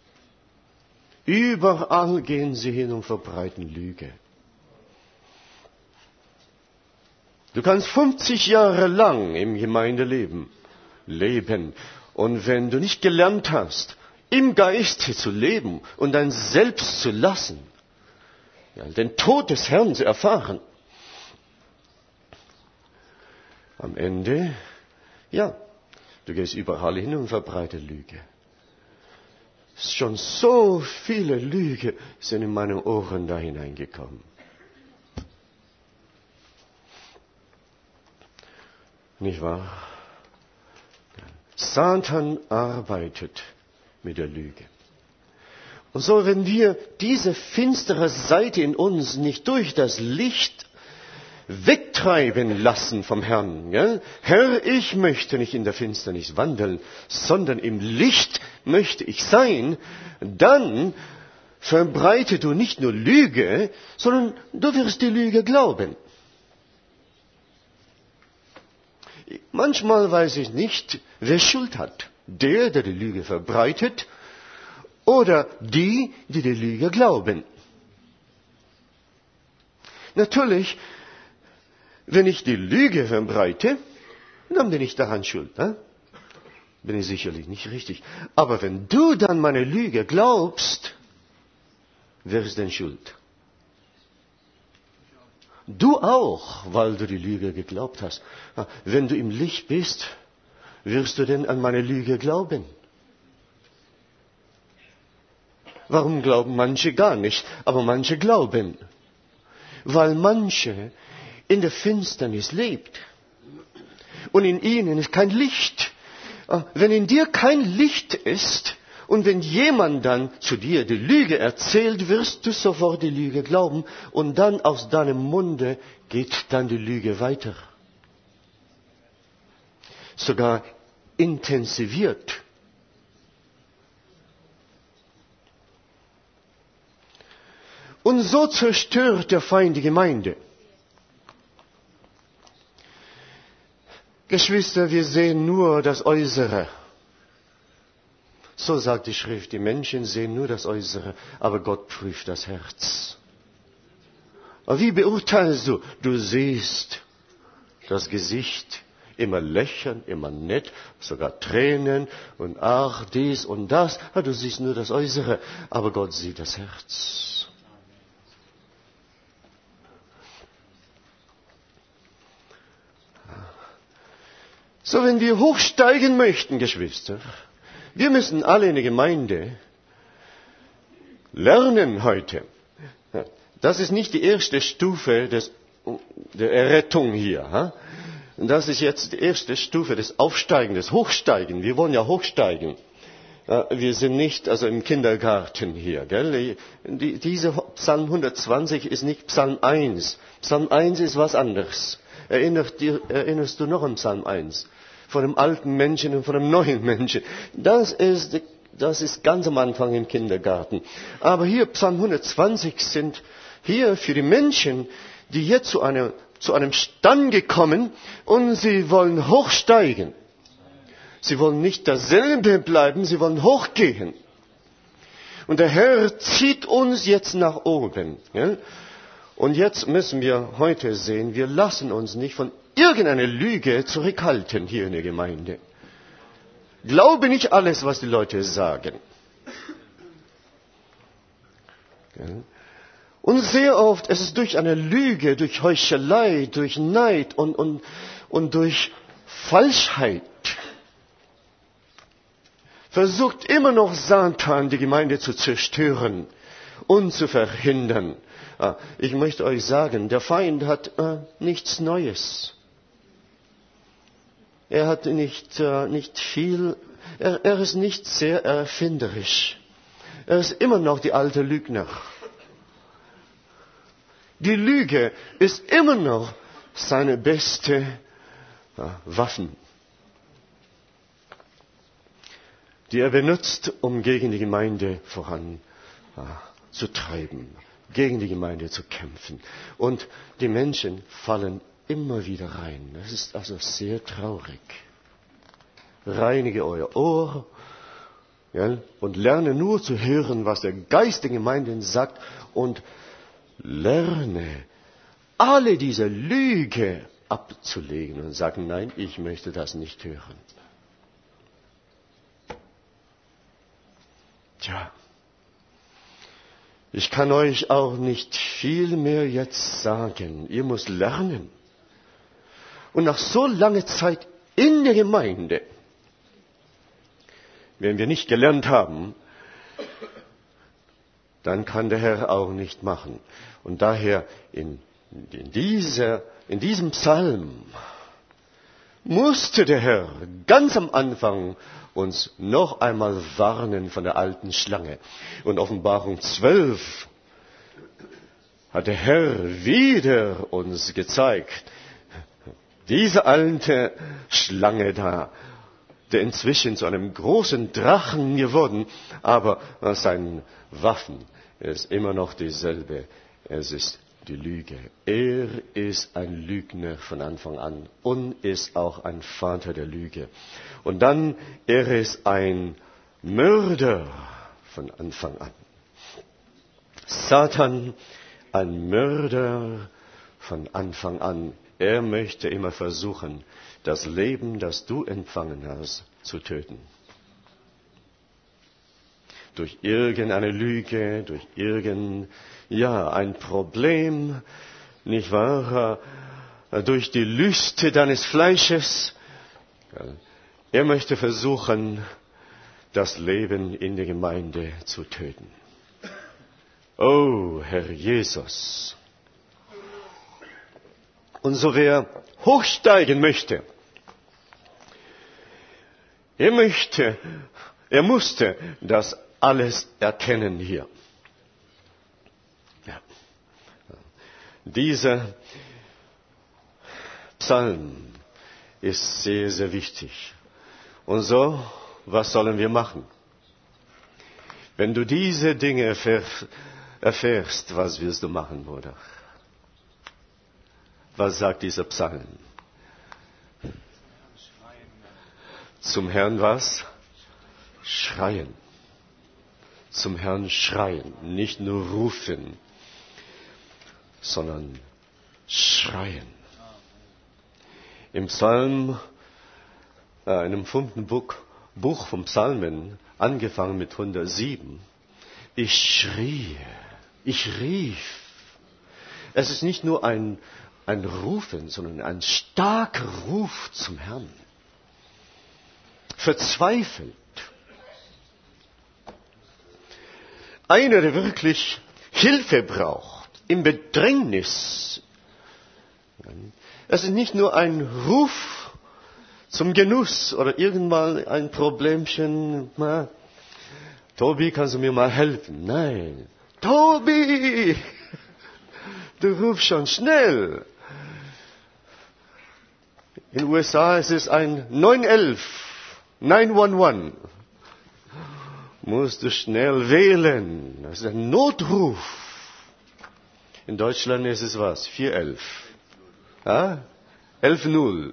Überall gehen sie hin und verbreiten Lüge. Du kannst fünfzig Jahre lang im Gemeindeleben leben. Und wenn du nicht gelernt hast, im Geiste zu leben und dein Selbst zu lassen, ja, den Tod des Herrn zu erfahren, am Ende, ja, du gehst überall hin und verbreitest Lüge. Schon so viele Lüge sind in meine Ohren da hineingekommen. Nicht wahr? Satan arbeitet mit der Lüge. Und so, wenn wir diese finstere Seite in uns nicht durch das Licht wegtreiben lassen vom Herrn. Gell? Herr, ich möchte nicht in der Finsternis wandeln, sondern im Licht möchte ich sein, dann verbreite du nicht nur Lüge, sondern du wirst die Lüge glauben. Manchmal weiß ich nicht, wer Schuld hat. Der, der die Lüge verbreitet, oder die, die die Lüge glauben. Natürlich, wenn ich die Lüge verbreite, dann bin ich daran schuld. Ne? Bin ich sicherlich nicht richtig. Aber wenn du dann meine Lüge glaubst, wer ist denn schuld? Du auch, weil du die Lüge geglaubt hast. Wenn du im Licht bist, wirst du denn an meine Lüge glauben? Warum glauben manche gar nicht, aber manche glauben? Weil manche in der Finsternis lebt. Und in ihnen ist kein Licht. Wenn in dir kein Licht ist und wenn jemand dann zu dir die Lüge erzählt, wirst du sofort die Lüge glauben und dann aus deinem Munde geht dann die Lüge weiter. Sogar intensiviert. Und so zerstört der Feind die Gemeinde. Geschwister, wir sehen nur das Äußere. So sagt die Schrift, die Menschen sehen nur das Äußere, aber Gott prüft das Herz. Aber wie beurteilst du? Du siehst das Gesicht, immer lächeln, immer nett, sogar Tränen und ach, dies und das. Ja, du siehst nur das Äußere, aber Gott sieht das Herz. So, wenn wir hochsteigen möchten, Geschwister, wir müssen alle in der Gemeinde lernen heute. Das ist nicht die erste Stufe des, der Errettung hier. Das ist jetzt die erste Stufe des Aufsteigen, des Hochsteigen. Wir wollen ja hochsteigen. Wir sind nicht also im Kindergarten hier. Gell? Die, diese Psalm hundertzwanzig ist nicht Psalm eins. Psalm eins ist was anderes. Erinnerst, dir, erinnerst du noch an Psalm eins? Von dem alten Menschen und von dem neuen Menschen. Das ist, das ist ganz am Anfang im Kindergarten. Aber hier Psalm hundertzwanzig sind hier für die Menschen, die hier zu einem, zu einem Stand gekommen und sie wollen hochsteigen. Sie wollen nicht dasselbe bleiben, sie wollen hochgehen. Und der Herr zieht uns jetzt nach oben. Ja? Und jetzt müssen wir heute sehen, wir lassen uns nicht von irgendeiner Lüge zurückhalten hier in der Gemeinde. Glaube nicht alles, was die Leute sagen. Und sehr oft ist es durch eine Lüge, durch Heuchelei, durch Neid und, und, und durch Falschheit. Versucht immer noch Satan, die Gemeinde zu zerstören und zu verhindern. Ich möchte euch sagen, der Feind hat äh, nichts Neues. Er hat nicht, äh, nicht viel, er, er ist nicht sehr erfinderisch. Er ist immer noch die alte Lügner. Die Lüge ist immer noch seine beste äh, Waffen, die er benutzt, um gegen die Gemeinde voranzutreiben, äh, gegen die Gemeinde zu kämpfen. Und die Menschen fallen immer wieder rein. Das ist also sehr traurig. Reinige euer Ohr, ja, und lerne nur zu hören, was der Geist der Gemeinde sagt, und lerne alle diese Lüge abzulegen und sagen, nein, ich möchte das nicht hören. Tja, ich kann euch auch nicht viel mehr jetzt sagen. Ihr müsst lernen. Und nach so langer Zeit in der Gemeinde, wenn wir nicht gelernt haben, dann kann der Herr auch nicht machen. Und daher in, in, dieser, in diesem Psalm musste der Herr ganz am Anfang uns noch einmal warnen von der alten Schlange. Und Offenbarung zwölf hat der Herr wieder uns gezeigt, diese alte Schlange da, der inzwischen zu einem großen Drachen geworden, aber sein Waffen ist immer noch dieselbe. Es ist die Lüge. Er ist ein Lügner von Anfang an und ist auch ein Vater der Lüge. Und dann, er ist ein Mörder von Anfang an. Satan, ein Mörder von Anfang an. Er möchte immer versuchen, das Leben, das du empfangen hast, zu töten. Durch irgendeine Lüge, durch irgendein, ja, ein Problem, nicht wahr? Durch die Lüste deines Fleisches. Er möchte versuchen, das Leben in der Gemeinde zu töten. Oh, Herr Jesus. Und so wer hochsteigen möchte, er möchte, er musste das alles erkennen hier. Ja. Dieser Psalm ist sehr, sehr wichtig. Und so, was sollen wir machen? Wenn du diese Dinge erfährst, erfährst, was wirst du machen, Bruder? Was sagt dieser Psalm? Zum Herrn was? Schreien. Zum Herrn schreien. Nicht nur rufen, sondern schreien. Im Psalm, äh, in dem fünften Buch, Buch vom Psalmen, angefangen mit hundertsieben, ich schrie, ich rief. Es ist nicht nur ein, ein Rufen, sondern ein starker Ruf zum Herrn. Verzweifelt. Einer, der wirklich Hilfe braucht, im Bedrängnis. Es ist nicht nur ein Ruf zum Genuss oder irgendwann ein Problemchen. Na, Tobi, kannst du mir mal helfen? Nein. Tobi, du rufst schon schnell. In den U S A ist es ein neun elf. neun eins eins. Musst du schnell wählen. Das ist ein Notruf. In Deutschland ist es was? vier elf. Ah? elf null.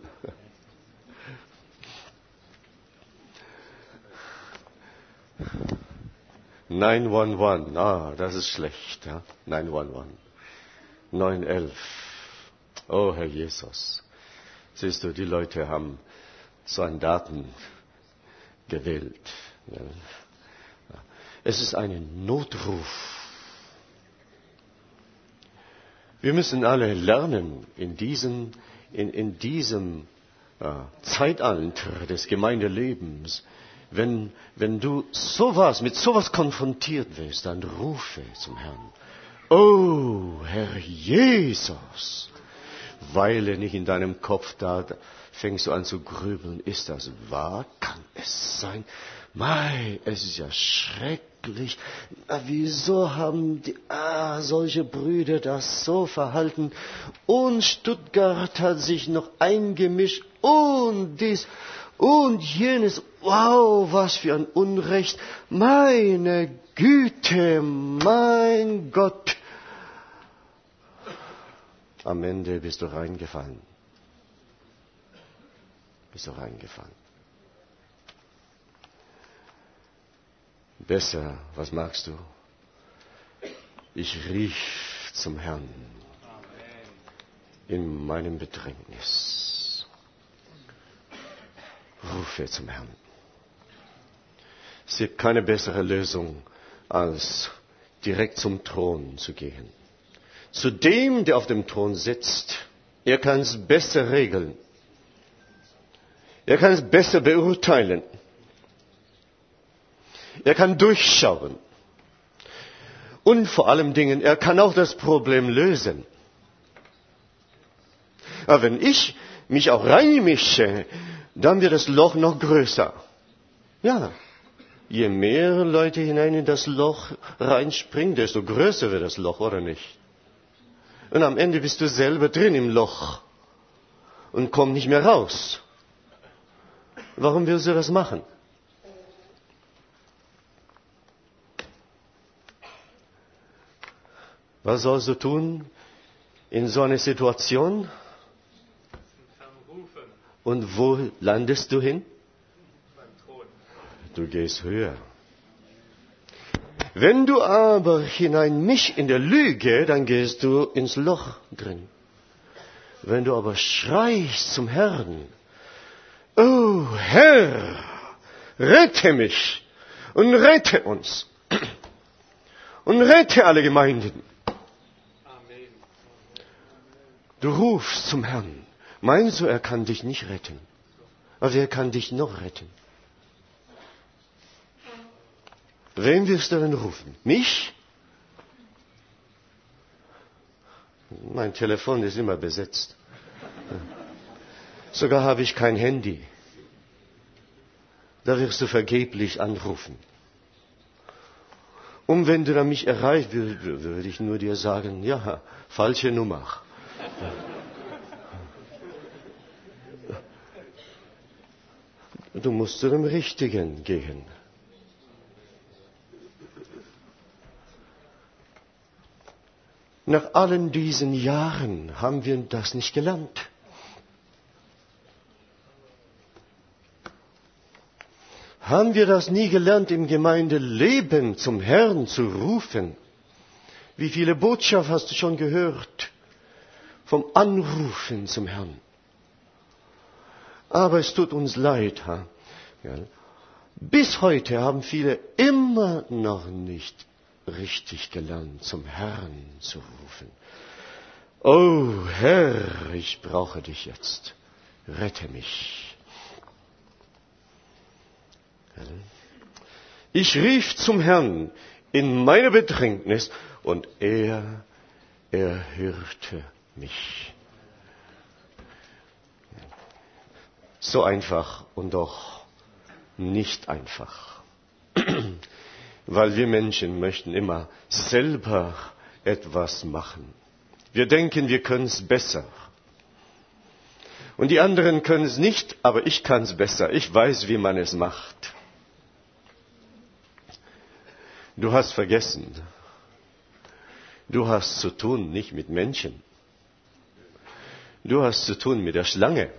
neun eins eins. Ah, das ist schlecht. Ja? neun eins eins. neun elf. Oh, Herr Jesus. Siehst du, die Leute haben so ein Daten gewählt. Es ist ein Notruf. Wir müssen alle lernen, in diesem, in, in diesem äh, Zeitalter des Gemeindelebens, wenn, wenn du sowas, mit sowas konfrontiert wirst, dann rufe zum Herrn. Oh, Herr Jesus, weile nicht in deinem Kopf da, da fängst du an zu grübeln. Ist das wahr? Kann es sein? Mei, es ist ja schrecklich. Na, wieso haben die, ah, solche Brüder das so verhalten? Und Stuttgart hat sich noch eingemischt und dies und jenes. Wow, was für ein Unrecht. Meine Güte, mein Gott. Am Ende bist du reingefallen. Bist du reingefallen. Besser, was magst du? Ich rief zum Herrn in meinem Bedrängnis. Rufe zum Herrn. Es gibt keine bessere Lösung, als direkt zum Thron zu gehen. Zu dem, der auf dem Thron sitzt. Er kann es besser regeln. Er kann es besser beurteilen. Er kann durchschauen. Und vor allem Dingen, er kann auch das Problem lösen. Aber wenn ich mich auch reinmische, dann wird das Loch noch größer. Ja, je mehr Leute hinein in das Loch reinspringen, desto größer wird das Loch, oder nicht? Und am Ende bist du selber drin im Loch und kommst nicht mehr raus. Warum willst du das machen? Was sollst du tun in so einer Situation? Und wo landest du hin? Du gehst höher. Wenn du aber hineinmischst in der Lüge, dann gehst du ins Loch drin. Wenn du aber schreist zum Herrn, oh Herr, rette mich und rette uns und rette alle Gemeinden. Du rufst zum Herrn. Meinst du, er kann dich nicht retten? Aber wer kann dich noch retten? Wen wirst du denn rufen? Mich? Mein Telefon ist immer besetzt. Sogar habe ich kein Handy. Da wirst du vergeblich anrufen. Und wenn du dann mich erreichst, würde ich nur dir sagen, ja, falsche Nummer. Du musst zu dem Richtigen gehen. Nach allen diesen Jahren haben wir das nicht gelernt. Haben wir das nie gelernt, im Gemeindeleben zum Herrn zu rufen? Wie viele Botschaften hast du schon gehört vom Anrufen zum Herrn? Aber es tut uns leid. Ha? Ja. Bis heute haben viele immer noch nicht richtig gelernt, zum Herrn zu rufen. Oh Herr, ich brauche dich jetzt. Rette mich. Ich rief zum Herrn in meiner Bedrängnis und er erhörte mich. So einfach und doch nicht einfach. Weil wir Menschen möchten immer selber etwas machen. Wir denken, wir können es besser. Und die anderen können es nicht, aber ich kann es besser. Ich weiß, wie man es macht. Du hast vergessen, du hast zu tun nicht mit Menschen. Du hast zu tun mit der Schlange.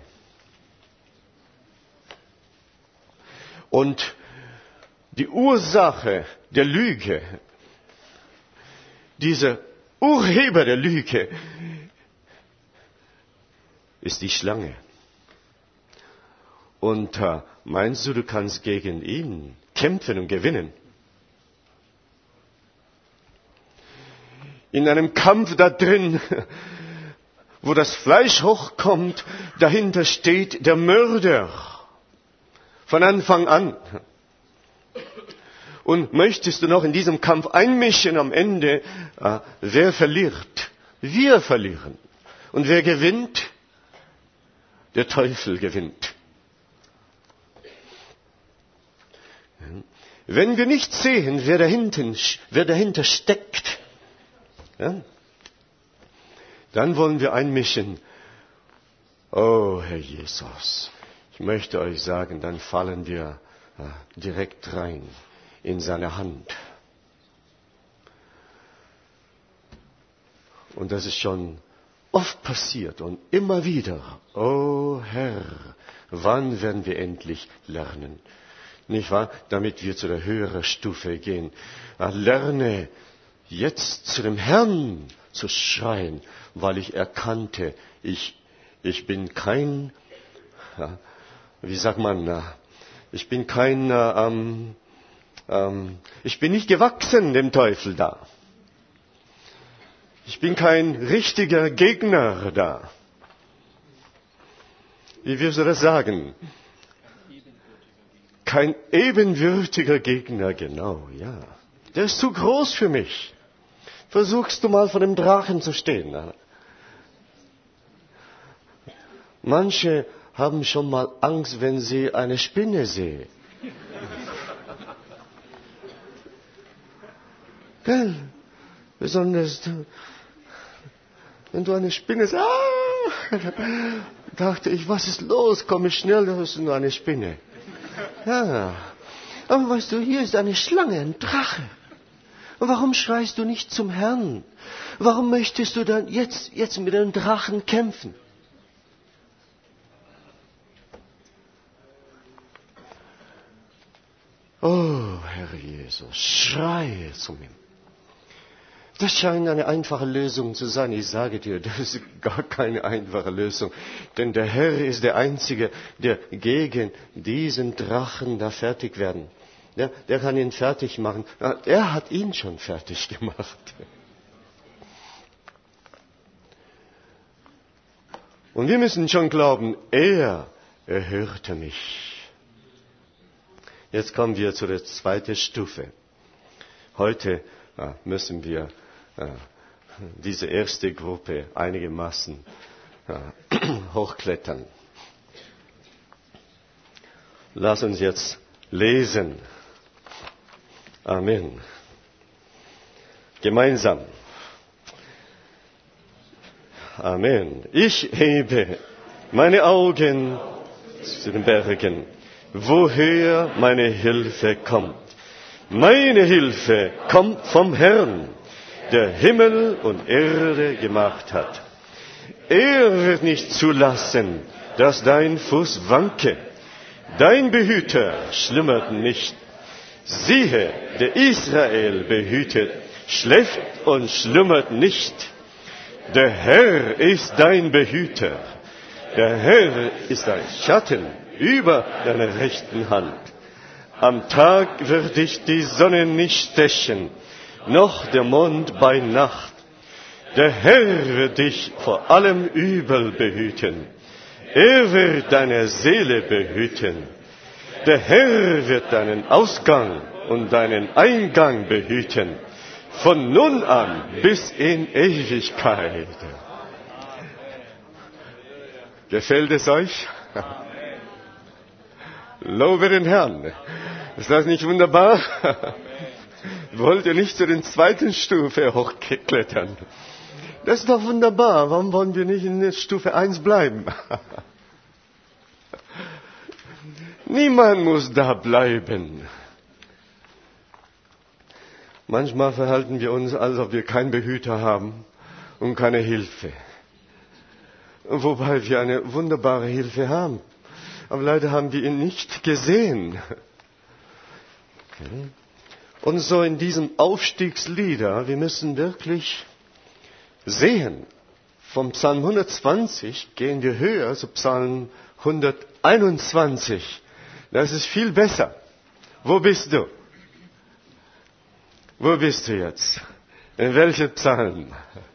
Und die Ursache der Lüge, diese Urheber der Lüge ist die Schlange. Und äh, meinst du, du kannst gegen ihn kämpfen und gewinnen? In einem Kampf da drin, wo das Fleisch hochkommt, dahinter steht der Mörder. Von Anfang an. Und möchtest du noch in diesem Kampf einmischen am Ende, äh, wer verliert? Wir verlieren. Und wer gewinnt? Der Teufel gewinnt. Wenn wir nicht sehen, wer dahinter, wer dahinter steckt, ja, dann wollen wir einmischen. Oh, Herr Jesus, ich möchte euch sagen, dann fallen wir äh, direkt rein in seine Hand. Und das ist schon oft passiert und immer wieder. Oh Herr, wann werden wir endlich lernen? Nicht wahr? Damit wir zu der höheren Stufe gehen. Lerne jetzt zu dem Herrn zu schreien, weil ich erkannte, ich, ich bin kein, ja, wie sagt man, ich bin kein, ähm, ähm, ich bin nicht gewachsen dem Teufel da. Ich bin kein richtiger Gegner da. Wie wirst du das sagen? Kein ebenbürtiger Gegner, genau, ja. Der ist zu groß für mich. Versuchst du mal vor dem Drachen zu stehen. Manche haben schon mal Angst, wenn sie eine Spinne sehen. Gell? Besonders, wenn du eine Spinne siehst, ah, dachte ich, was ist los? Komm ich schnell, das ist nur eine Spinne. Ja, aber weißt du, hier ist eine Schlange, ein Drache. Und warum schreist du nicht zum Herrn? Warum möchtest du dann jetzt, jetzt mit dem Drachen kämpfen? Oh, Herr Jesus, schreie zu mir. Das scheint eine einfache Lösung zu sein. Ich sage dir, das ist gar keine einfache Lösung. Denn der Herr ist der Einzige, der gegen diesen Drachen da fertig werden. Der, der kann ihn fertig machen. Er hat ihn schon fertig gemacht. Und wir müssen schon glauben, er erhörte mich. Jetzt kommen wir zu der zweiten Stufe. Heute ja, müssen wir ja, diese erste Gruppe einigermaßen ja, hochklettern. Lass uns jetzt lesen. Amen. Gemeinsam. Amen. Ich hebe meine Augen zu den Bergen, woher meine Hilfe kommt. Meine Hilfe kommt vom Herrn, der Himmel und Erde gemacht hat. Er wird nicht zulassen, dass dein Fuß wanke. Dein Behüter schlummert nicht. Siehe, der Israel behütet, schläft und schlummert nicht. Der Herr ist dein Behüter. Der Herr ist dein Schatten über deiner rechten Hand. Am Tag wird dich die Sonne nicht stechen, noch der Mond bei Nacht. Der Herr wird dich vor allem Übel behüten. Er wird deine Seele behüten. Der Herr wird deinen Ausgang und deinen Eingang behüten, von nun an bis in Ewigkeit. Gefällt es euch? Lobe den Herrn. Ist das nicht wunderbar? Wollt ihr nicht zu den zweiten Stufe hochklettern? Das ist doch wunderbar. Warum wollen wir nicht in der Stufe eins bleiben? Niemand muss da bleiben. Manchmal verhalten wir uns, als ob wir keinen Behüter haben und keine Hilfe. Wobei wir eine wunderbare Hilfe haben. Aber leider haben wir ihn nicht gesehen. Und so in diesem Aufstiegslieder, wir müssen wirklich sehen, vom Psalm hundertzwanzig gehen wir höher zu Psalm hunderteinundzwanzig. Das ist viel besser. Wo bist du? Wo bist du jetzt? In welchem Psalm?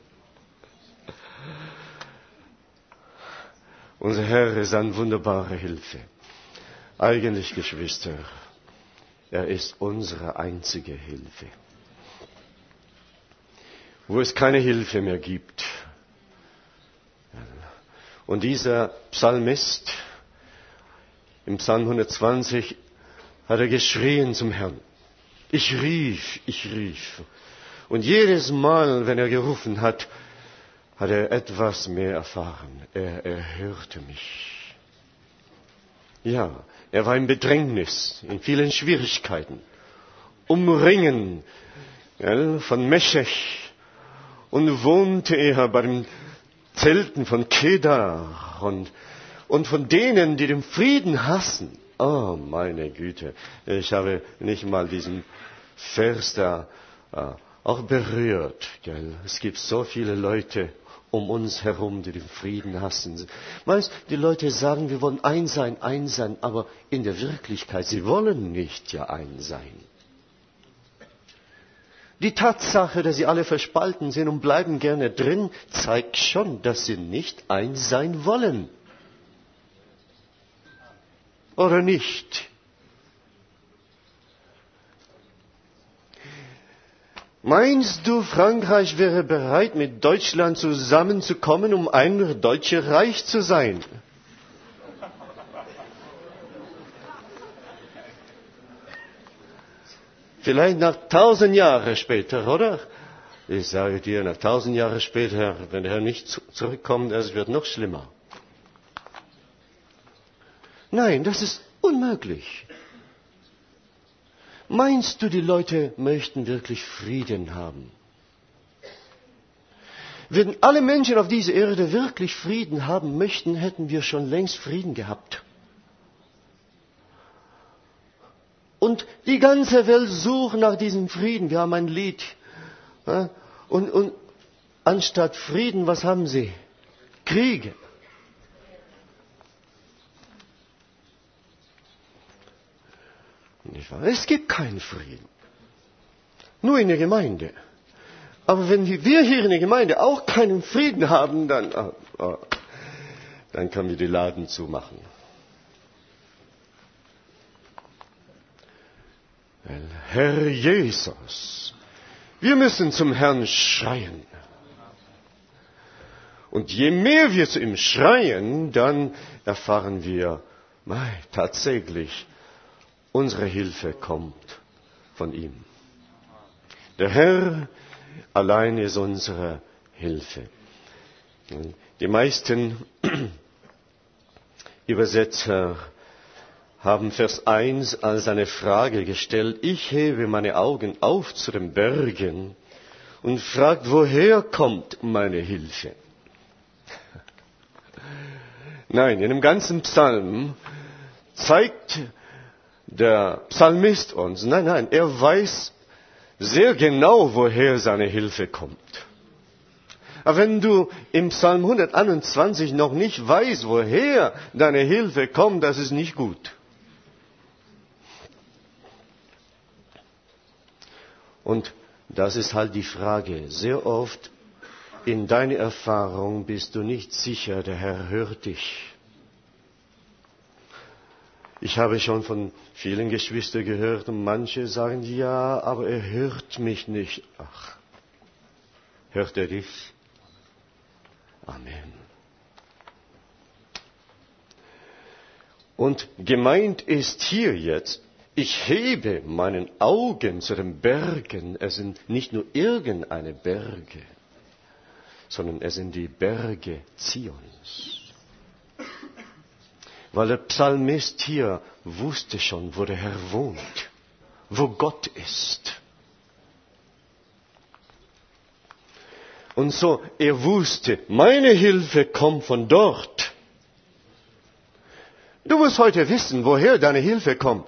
Unser Herr ist eine wunderbare Hilfe. Eigentlich, Geschwister, er ist unsere einzige Hilfe. Wo es keine Hilfe mehr gibt. Und dieser Psalmist im Psalm hundertzwanzig hat er geschrien zum Herrn. Ich rief, ich rief. Und jedes Mal, wenn er gerufen hat, hat er etwas mehr erfahren. Er, er hörte mich. Ja, er war in Bedrängnis, in vielen Schwierigkeiten, umringen ja, von Meshech und wohnte er bei den Zelten von Kedar und, und von denen, die den Frieden hassen. Oh, meine Güte, ich habe nicht mal diesen Vers da äh, auch berührt. Gell? Es gibt so viele Leute um uns herum, die den Frieden hassen. Weißt, die Leute sagen, wir wollen eins sein, eins sein, aber in der Wirklichkeit, sie wollen nicht ja eins sein. Die Tatsache, dass sie alle verspalten sind und bleiben gerne drin, zeigt schon, dass sie nicht eins sein wollen. Oder nicht? Meinst du, Frankreich wäre bereit, mit Deutschland zusammenzukommen, um ein deutsches Reich zu sein? Vielleicht nach tausend Jahren später, oder? Ich sage dir, nach tausend Jahren später, wenn der Herr nicht zurückkommt, es wird noch schlimmer. Nein, das ist unmöglich. Meinst du, die Leute möchten wirklich Frieden haben? Wenn alle Menschen auf dieser Erde wirklich Frieden haben möchten, hätten wir schon längst Frieden gehabt. Und die ganze Welt sucht nach diesem Frieden. Wir haben ein Lied. Ja? Und, und anstatt Frieden, was haben sie? Kriege. Nicht wahr? Es gibt keinen Frieden. Nur in der Gemeinde. Aber wenn wir hier in der Gemeinde auch keinen Frieden haben, dann, oh, oh, dann können wir die Laden zumachen. Herr Jesus, wir müssen zum Herrn schreien. Und je mehr wir zu ihm schreien, dann erfahren wir, nein, tatsächlich, unsere Hilfe kommt von ihm. Der Herr allein ist unsere Hilfe. Die meisten Übersetzer haben Vers eins als eine Frage gestellt. Ich hebe meine Augen auf zu den Bergen und fragt, woher kommt meine Hilfe? Nein, in dem ganzen Psalm zeigt der Psalmist uns, nein, nein, er weiß sehr genau, woher seine Hilfe kommt. Aber wenn du im Psalm hunderteinundzwanzig noch nicht weißt, woher deine Hilfe kommt, das ist nicht gut. Und das ist halt die Frage. Sehr oft in deiner Erfahrung bist du nicht sicher, der Herr hört dich. Ich habe schon von vielen Geschwistern gehört und manche sagen, ja, aber er hört mich nicht. Ach, hört er dich? Amen. Und gemeint ist hier jetzt, ich hebe meinen Augen zu den Bergen. Es sind nicht nur irgendeine Berge, sondern es sind die Berge Zions. Weil der Psalmist hier wusste schon, wo der Herr wohnt, wo Gott ist. Und so, er wusste, meine Hilfe kommt von dort. Du musst heute wissen, woher deine Hilfe kommt.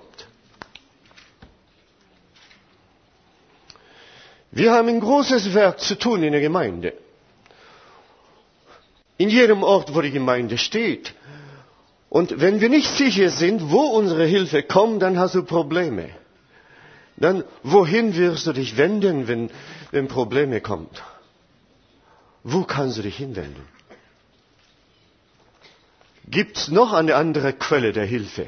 Wir haben ein großes Werk zu tun in der Gemeinde. In jedem Ort, wo die Gemeinde steht. Und wenn wir nicht sicher sind, wo unsere Hilfe kommt, dann hast du Probleme. Dann, wohin wirst du dich wenden, wenn, wenn Probleme kommen? Wo kannst du dich hinwenden? Gibt es noch eine andere Quelle der Hilfe?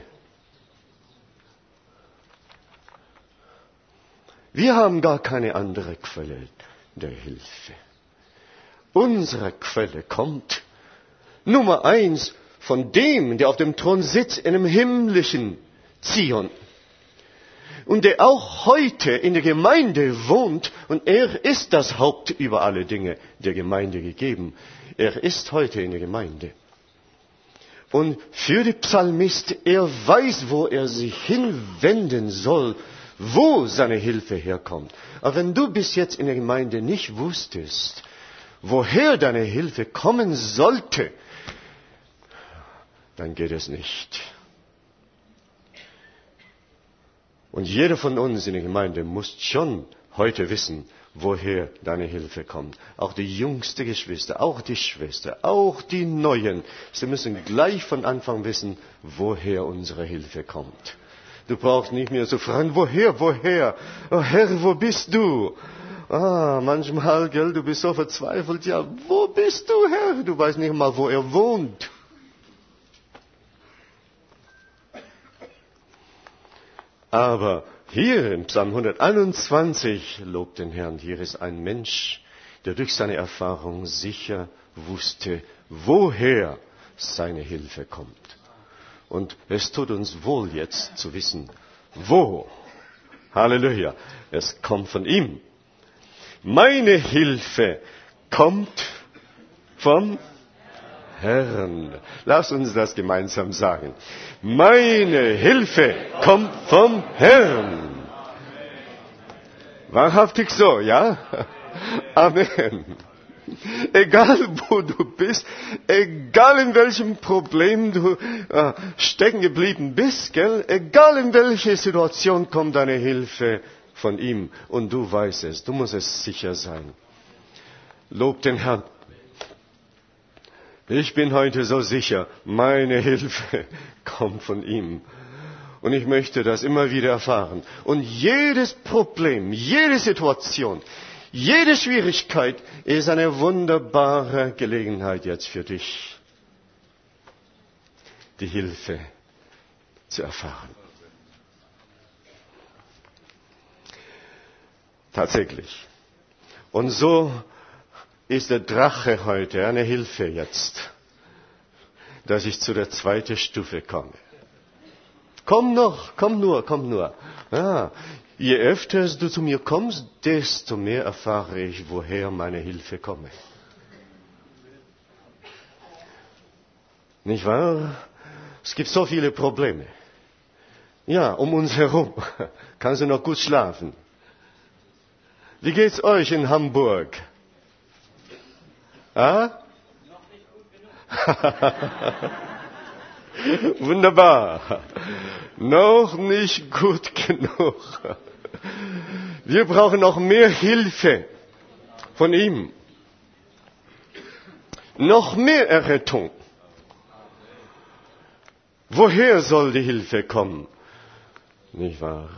Wir haben gar keine andere Quelle der Hilfe. Unsere Quelle kommt Nummer eins von dem, der auf dem Thron sitzt, in einem himmlischen Zion. Und der auch heute in der Gemeinde wohnt, und er ist das Haupt über alle Dinge der Gemeinde gegeben. Er ist heute in der Gemeinde. Und für die Psalmist, er weiß, wo er sich hinwenden soll, wo seine Hilfe herkommt. Aber wenn du bis jetzt in der Gemeinde nicht wusstest, woher deine Hilfe kommen sollte, dann geht es nicht. Und jeder von uns in der Gemeinde muss schon heute wissen, woher deine Hilfe kommt. Auch die jüngste Geschwister, auch die Schwester, auch die Neuen. Sie müssen gleich von Anfang wissen, woher unsere Hilfe kommt. Du brauchst nicht mehr zu fragen, woher, woher? Oh Herr, wo bist du? Ah, manchmal, gell, du bist so verzweifelt. Ja, wo bist du, Herr? Du weißt nicht mal, wo er wohnt. Aber hier im Psalm hunderteinundzwanzig lobt den Herrn. Hier ist ein Mensch, der durch seine Erfahrung sicher wusste, woher seine Hilfe kommt. Und es tut uns wohl jetzt zu wissen, wo. Halleluja. Es kommt von ihm. Meine Hilfe kommt vom Herrn. Lass uns das gemeinsam sagen. Meine Hilfe kommt vom Herrn. Wahrhaftig so, ja? Amen. Egal wo du bist, egal in welchem Problem du äh, stecken geblieben bist, gell? Egal in welche Situation kommt deine Hilfe von ihm und du weißt es, du musst es sicher sein. Lob den Herrn. Ich bin heute so sicher, meine Hilfe kommt von ihm. Und ich möchte das immer wieder erfahren. Und jedes Problem, jede Situation, jede Schwierigkeit ist eine wunderbare Gelegenheit jetzt für dich, die Hilfe zu erfahren. Tatsächlich. Und so ist der Drache heute eine Hilfe jetzt, dass ich zu der zweiten Stufe komme. Komm noch, komm nur, komm nur. Ah, je öfter du zu mir kommst, desto mehr erfahre ich, woher meine Hilfe komme. Nicht wahr? Es gibt so viele Probleme. Ja, um uns herum. Kannst du noch gut schlafen? Wie geht's euch in Hamburg? Ah? Noch nicht gut genug. Wunderbar. Noch nicht gut genug. Wir brauchen noch mehr Hilfe von ihm. Noch mehr Errettung. Woher soll die Hilfe kommen? Nicht wahr?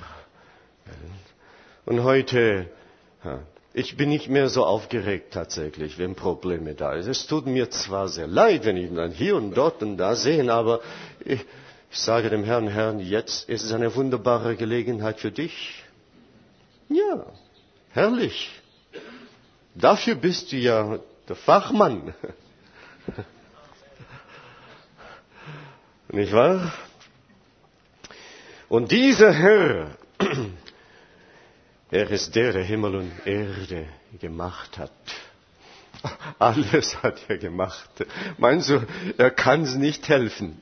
Und heute, ich bin nicht mehr so aufgeregt tatsächlich, wenn Probleme da sind. Es tut mir zwar sehr leid, wenn ich dann hier und dort und da sehe, aber ich, ich sage dem Herrn, Herrn, jetzt ist es eine wunderbare Gelegenheit für dich. Ja, herrlich. Dafür bist du ja der Fachmann. Nicht wahr? Und dieser Herr, er ist der, der Himmel und Erde gemacht hat. Alles hat er gemacht. Meinst du, er kann es nicht helfen?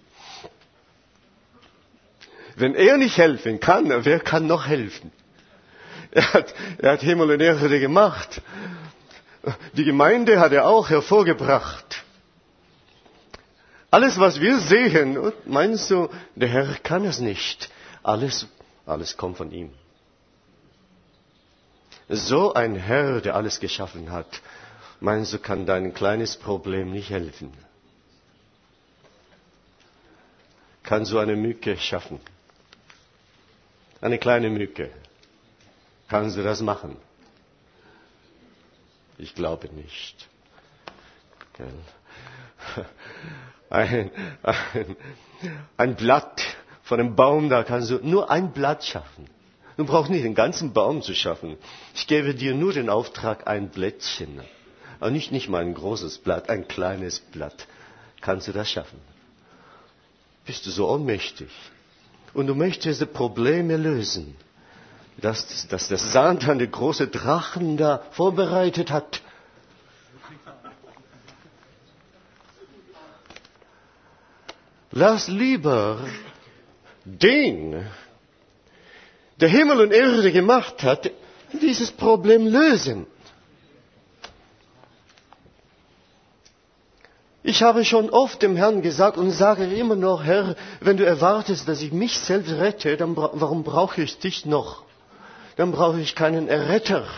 Wenn er nicht helfen kann, wer kann noch helfen? Er hat, er hat Himmel und Erde gemacht. Die Gemeinde hat er auch hervorgebracht. Alles, was wir sehen, meinst du, der Herr kann es nicht. Alles, alles kommt von ihm. So ein Herr, der alles geschaffen hat, meinst du, kann dein kleines Problem nicht helfen? kann so eine Mücke schaffen? Eine kleine Mücke. Kann sie das machen? Ich glaube nicht. Ein, ein, ein Blatt von einem Baum, da kannst du nur ein Blatt schaffen. Du brauchst nicht den ganzen Baum zu schaffen. Ich gebe dir nur den Auftrag, ein Blättchen. Aber nicht, nicht mal ein großes Blatt, ein kleines Blatt. Kannst du das schaffen? Bist du so ohnmächtig? Und du möchtest die Probleme lösen, dass, dass der Satan die große Drachen da vorbereitet hat. Lass lieber den, der Himmel und Erde gemacht hat, dieses Problem lösen. Ich habe schon oft dem Herrn gesagt und sage immer noch, Herr, wenn du erwartest, dass ich mich selbst rette, dann bra- warum brauche ich dich noch? Dann brauche ich keinen Erretter.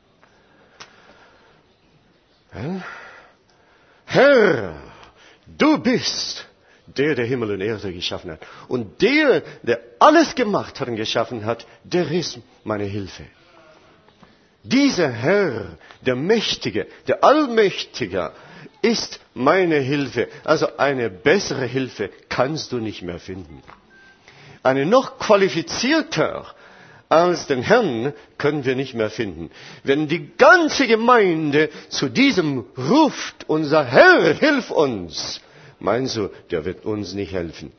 Ja? Herr, du bist der, der Himmel und Erde geschaffen hat. Und der, der alles gemacht hat und geschaffen hat, der ist meine Hilfe. Dieser Herr, der Mächtige, der Allmächtige, ist meine Hilfe. Also eine bessere Hilfe kannst du nicht mehr finden. Eine noch qualifizierter als den Herrn können wir nicht mehr finden. Wenn die ganze Gemeinde zu diesem ruft und sagt, Herr, hilf uns, meinst du, der wird uns nicht helfen?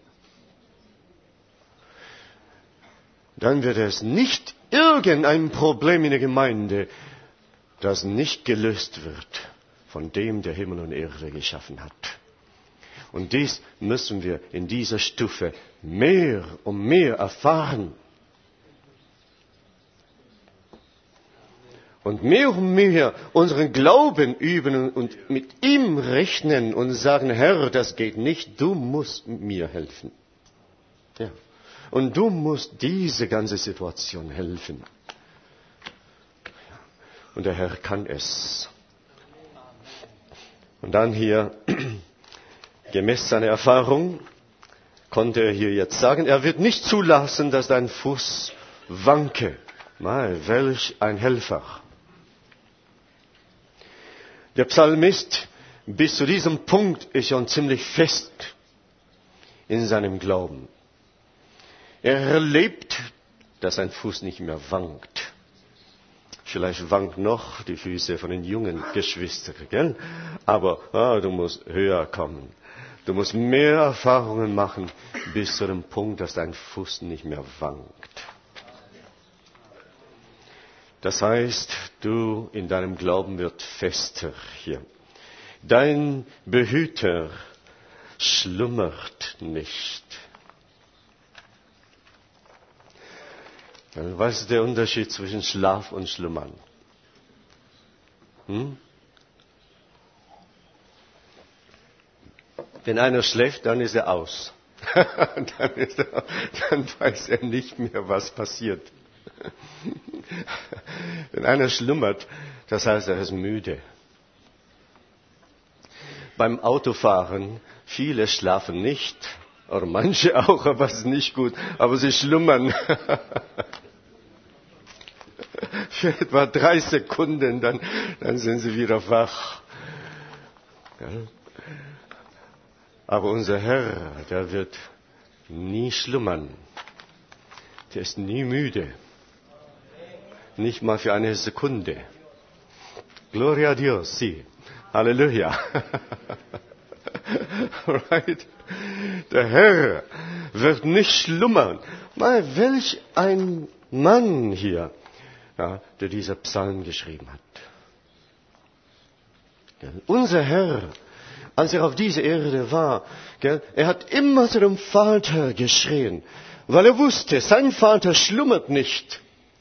Dann wird es nicht irgendein Problem in der Gemeinde, das nicht gelöst wird von dem, der Himmel und Erde geschaffen hat. Und dies müssen wir in dieser Stufe mehr und mehr erfahren. Und mehr und mehr unseren Glauben üben und mit ihm rechnen und sagen, Herr, das geht nicht, du musst mir helfen. Ja. Und du musst diese ganze Situation helfen. Und der Herr kann es. Und dann hier, gemäß seiner Erfahrung, konnte er hier jetzt sagen, er wird nicht zulassen, dass dein Fuß wanke. Mal, welch ein Helfer. Der Psalmist bis zu diesem Punkt ist schon ziemlich fest in seinem Glauben. Er erlebt, dass sein Fuß nicht mehr wankt. Vielleicht wankt noch die Füße von den jungen Geschwistern, gell? Aber ah, du musst höher kommen. Du musst mehr Erfahrungen machen bis zu dem Punkt, dass dein Fuß nicht mehr wankt. Das heißt, du in deinem Glauben wird fester hier. Dein Behüter schlummert nicht. Was ist der Unterschied zwischen Schlaf und Schlummern? Hm? Wenn einer schläft, dann ist er aus. dann, ist er, dann weiß er nicht mehr, was passiert. Wenn einer schlummert, das heißt, er ist müde. Beim Autofahren, viele schlafen nicht, oder manche auch, aber es ist nicht gut, aber sie schlummern. Für etwa drei Sekunden, dann, dann sind sie wieder wach. Ja. Aber unser Herr, der wird nie schlummern. Der ist nie müde. Nicht mal für eine Sekunde. Gloria a Dios, sí. Halleluja. Right. Der Herr wird nicht schlummern. Mal, welch ein Mann hier, ja, der dieser Psalm geschrieben hat. Ja, unser Herr, als er auf dieser Erde war, gell, er hat immer zu dem Vater geschrien, weil er wusste, sein Vater schlummert nicht.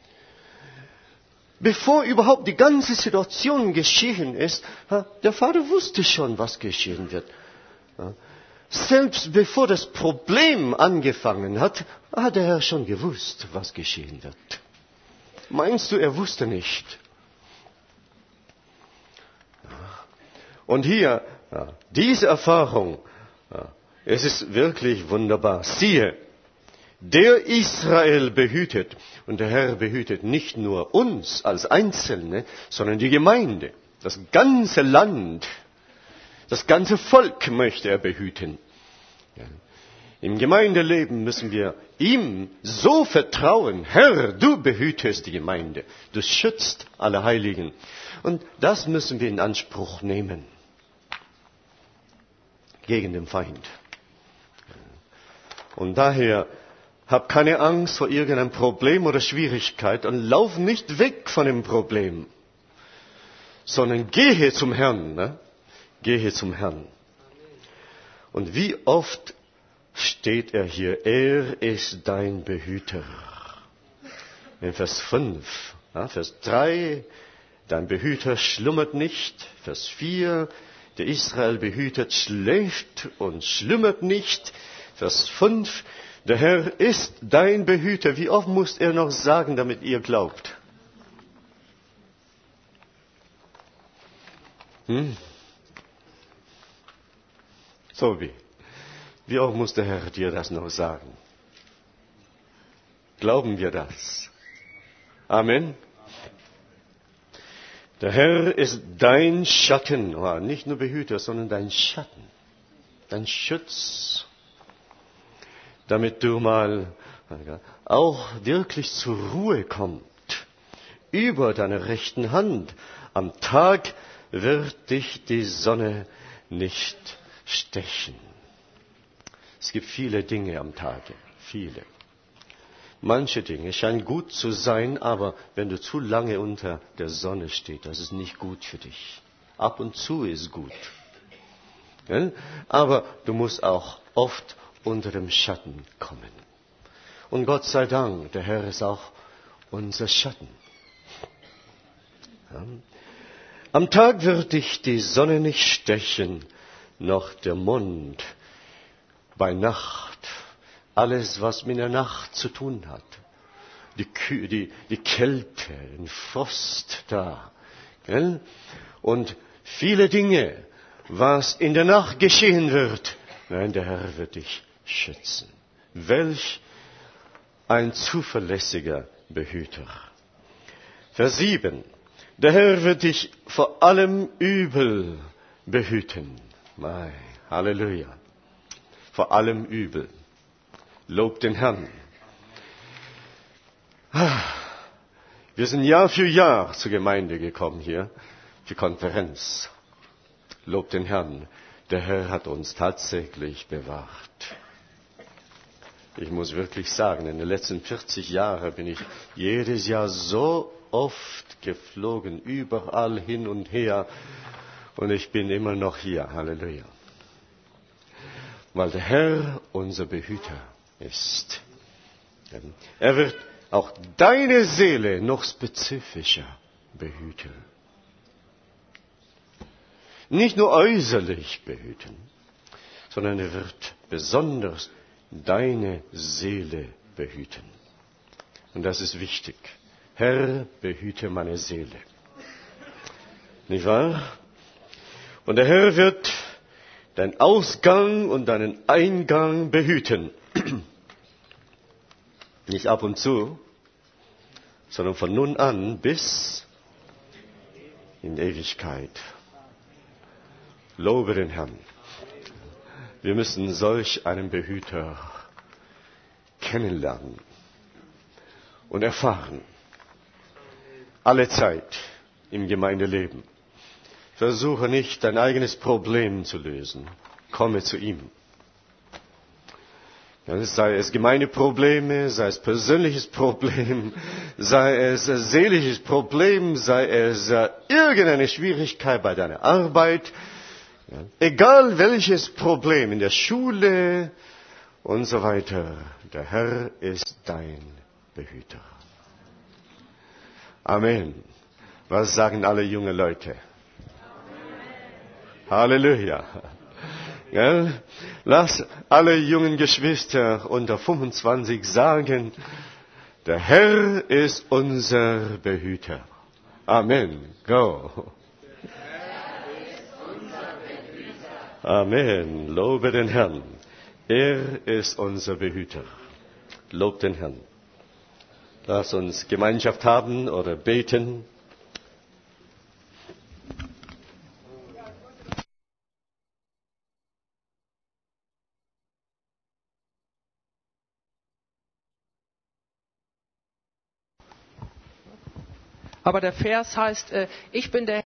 Bevor überhaupt die ganze Situation geschehen ist, der Vater wusste schon, was geschehen wird. Selbst bevor das Problem angefangen hat, hat der Herr schon gewusst, was geschehen wird. Meinst du, er wusste nicht? Und hier, diese Erfahrung Es ist wirklich wunderbar. Siehe, der Israel behütet. Und der Herr behütet nicht nur uns als Einzelne, sondern die Gemeinde. Das ganze Land, das ganze Volk möchte er behüten. Ja. Im Gemeindeleben müssen wir ihm so vertrauen. Herr, du behütest die Gemeinde. Du schützt alle Heiligen. Und das müssen wir in Anspruch nehmen. Gegen den Feind. Und daher hab keine Angst vor irgendeinem Problem oder Schwierigkeit und lauf nicht weg von dem Problem, sondern gehe zum Herrn. Ne? Gehe zum Herrn. Und wie oft steht er hier, er ist dein Behüter. In Vers fünf, ja, Vers drei, dein Behüter schlummert nicht. Vers vier, der Israel behütet, schläft und schlummert nicht. Vers fünf, der Herr ist dein Behüter. Wie oft muss er noch sagen, damit ihr glaubt? Hm? So wie? Wie oft muss der Herr dir das noch sagen? Glauben wir das? Amen. Der Herr ist dein Schatten, oh, nicht nur Behüter, sondern dein Schatten, dein Schutz, damit du mal auch wirklich zur Ruhe kommst. Über deiner rechten Hand. Am Tag wird dich die Sonne nicht stechen. Es gibt viele Dinge am Tage, viele. Manche Dinge scheinen gut zu sein, aber wenn du zu lange unter der Sonne stehst, das ist nicht gut für dich. Ab und zu ist gut. Ja? Aber du musst auch oft unter dem Schatten kommen. Und Gott sei Dank, der Herr ist auch unser Schatten. Ja? Am Tag wird dich die Sonne nicht stechen, noch der Mond bei Nacht. Alles, was mit der Nacht zu tun hat. Die, Kü- die, die Kälte, den Frost da. Gell? Und viele Dinge, was in der Nacht geschehen wird. Nein, der Herr wird dich schützen. Welch ein zuverlässiger Behüter. Vers sieben. Der Herr wird dich vor allem Übel behüten. Mein, Halleluja. Vor allem Übel. Lob den Herrn. Wir sind Jahr für Jahr zur Gemeinde gekommen hier, für Konferenz. Lob den Herrn. Der Herr hat uns tatsächlich bewahrt. Ich muss wirklich sagen, in den letzten vierzig Jahren bin ich jedes Jahr so oft geflogen, überall hin und her. Und ich bin immer noch hier. Halleluja. Weil der Herr unser Behüter ist. Er wird auch deine Seele noch spezifischer behüten. Nicht nur äußerlich behüten, sondern er wird besonders deine Seele behüten. Und das ist wichtig. Herr, behüte meine Seele. Nicht wahr? Und der Herr wird deinen Ausgang und deinen Eingang behüten. Nicht ab und zu, sondern von nun an bis in Ewigkeit. Lobe den Herrn. Wir müssen solch einen Behüter kennenlernen und erfahren. Alle Zeit im Gemeindeleben. Versuche nicht, dein eigenes Problem zu lösen. Komme zu ihm. Ja, sei es gemeine Probleme, sei es persönliches Problem, sei es ein seelisches Problem, sei es äh, irgendeine Schwierigkeit bei deiner Arbeit. Ja, egal welches Problem in der Schule und so weiter. Der Herr ist dein Behüter. Amen. Was sagen alle jungen Leute? Halleluja. Ja, lass alle jungen Geschwister unter fünfundzwanzig sagen, der Herr ist unser Behüter. Amen. Go. Amen. Lobe den Herrn. Er ist unser Behüter. Lobt den Herrn. Lass uns Gemeinschaft haben oder beten. Aber der Vers heißt, äh, ich bin der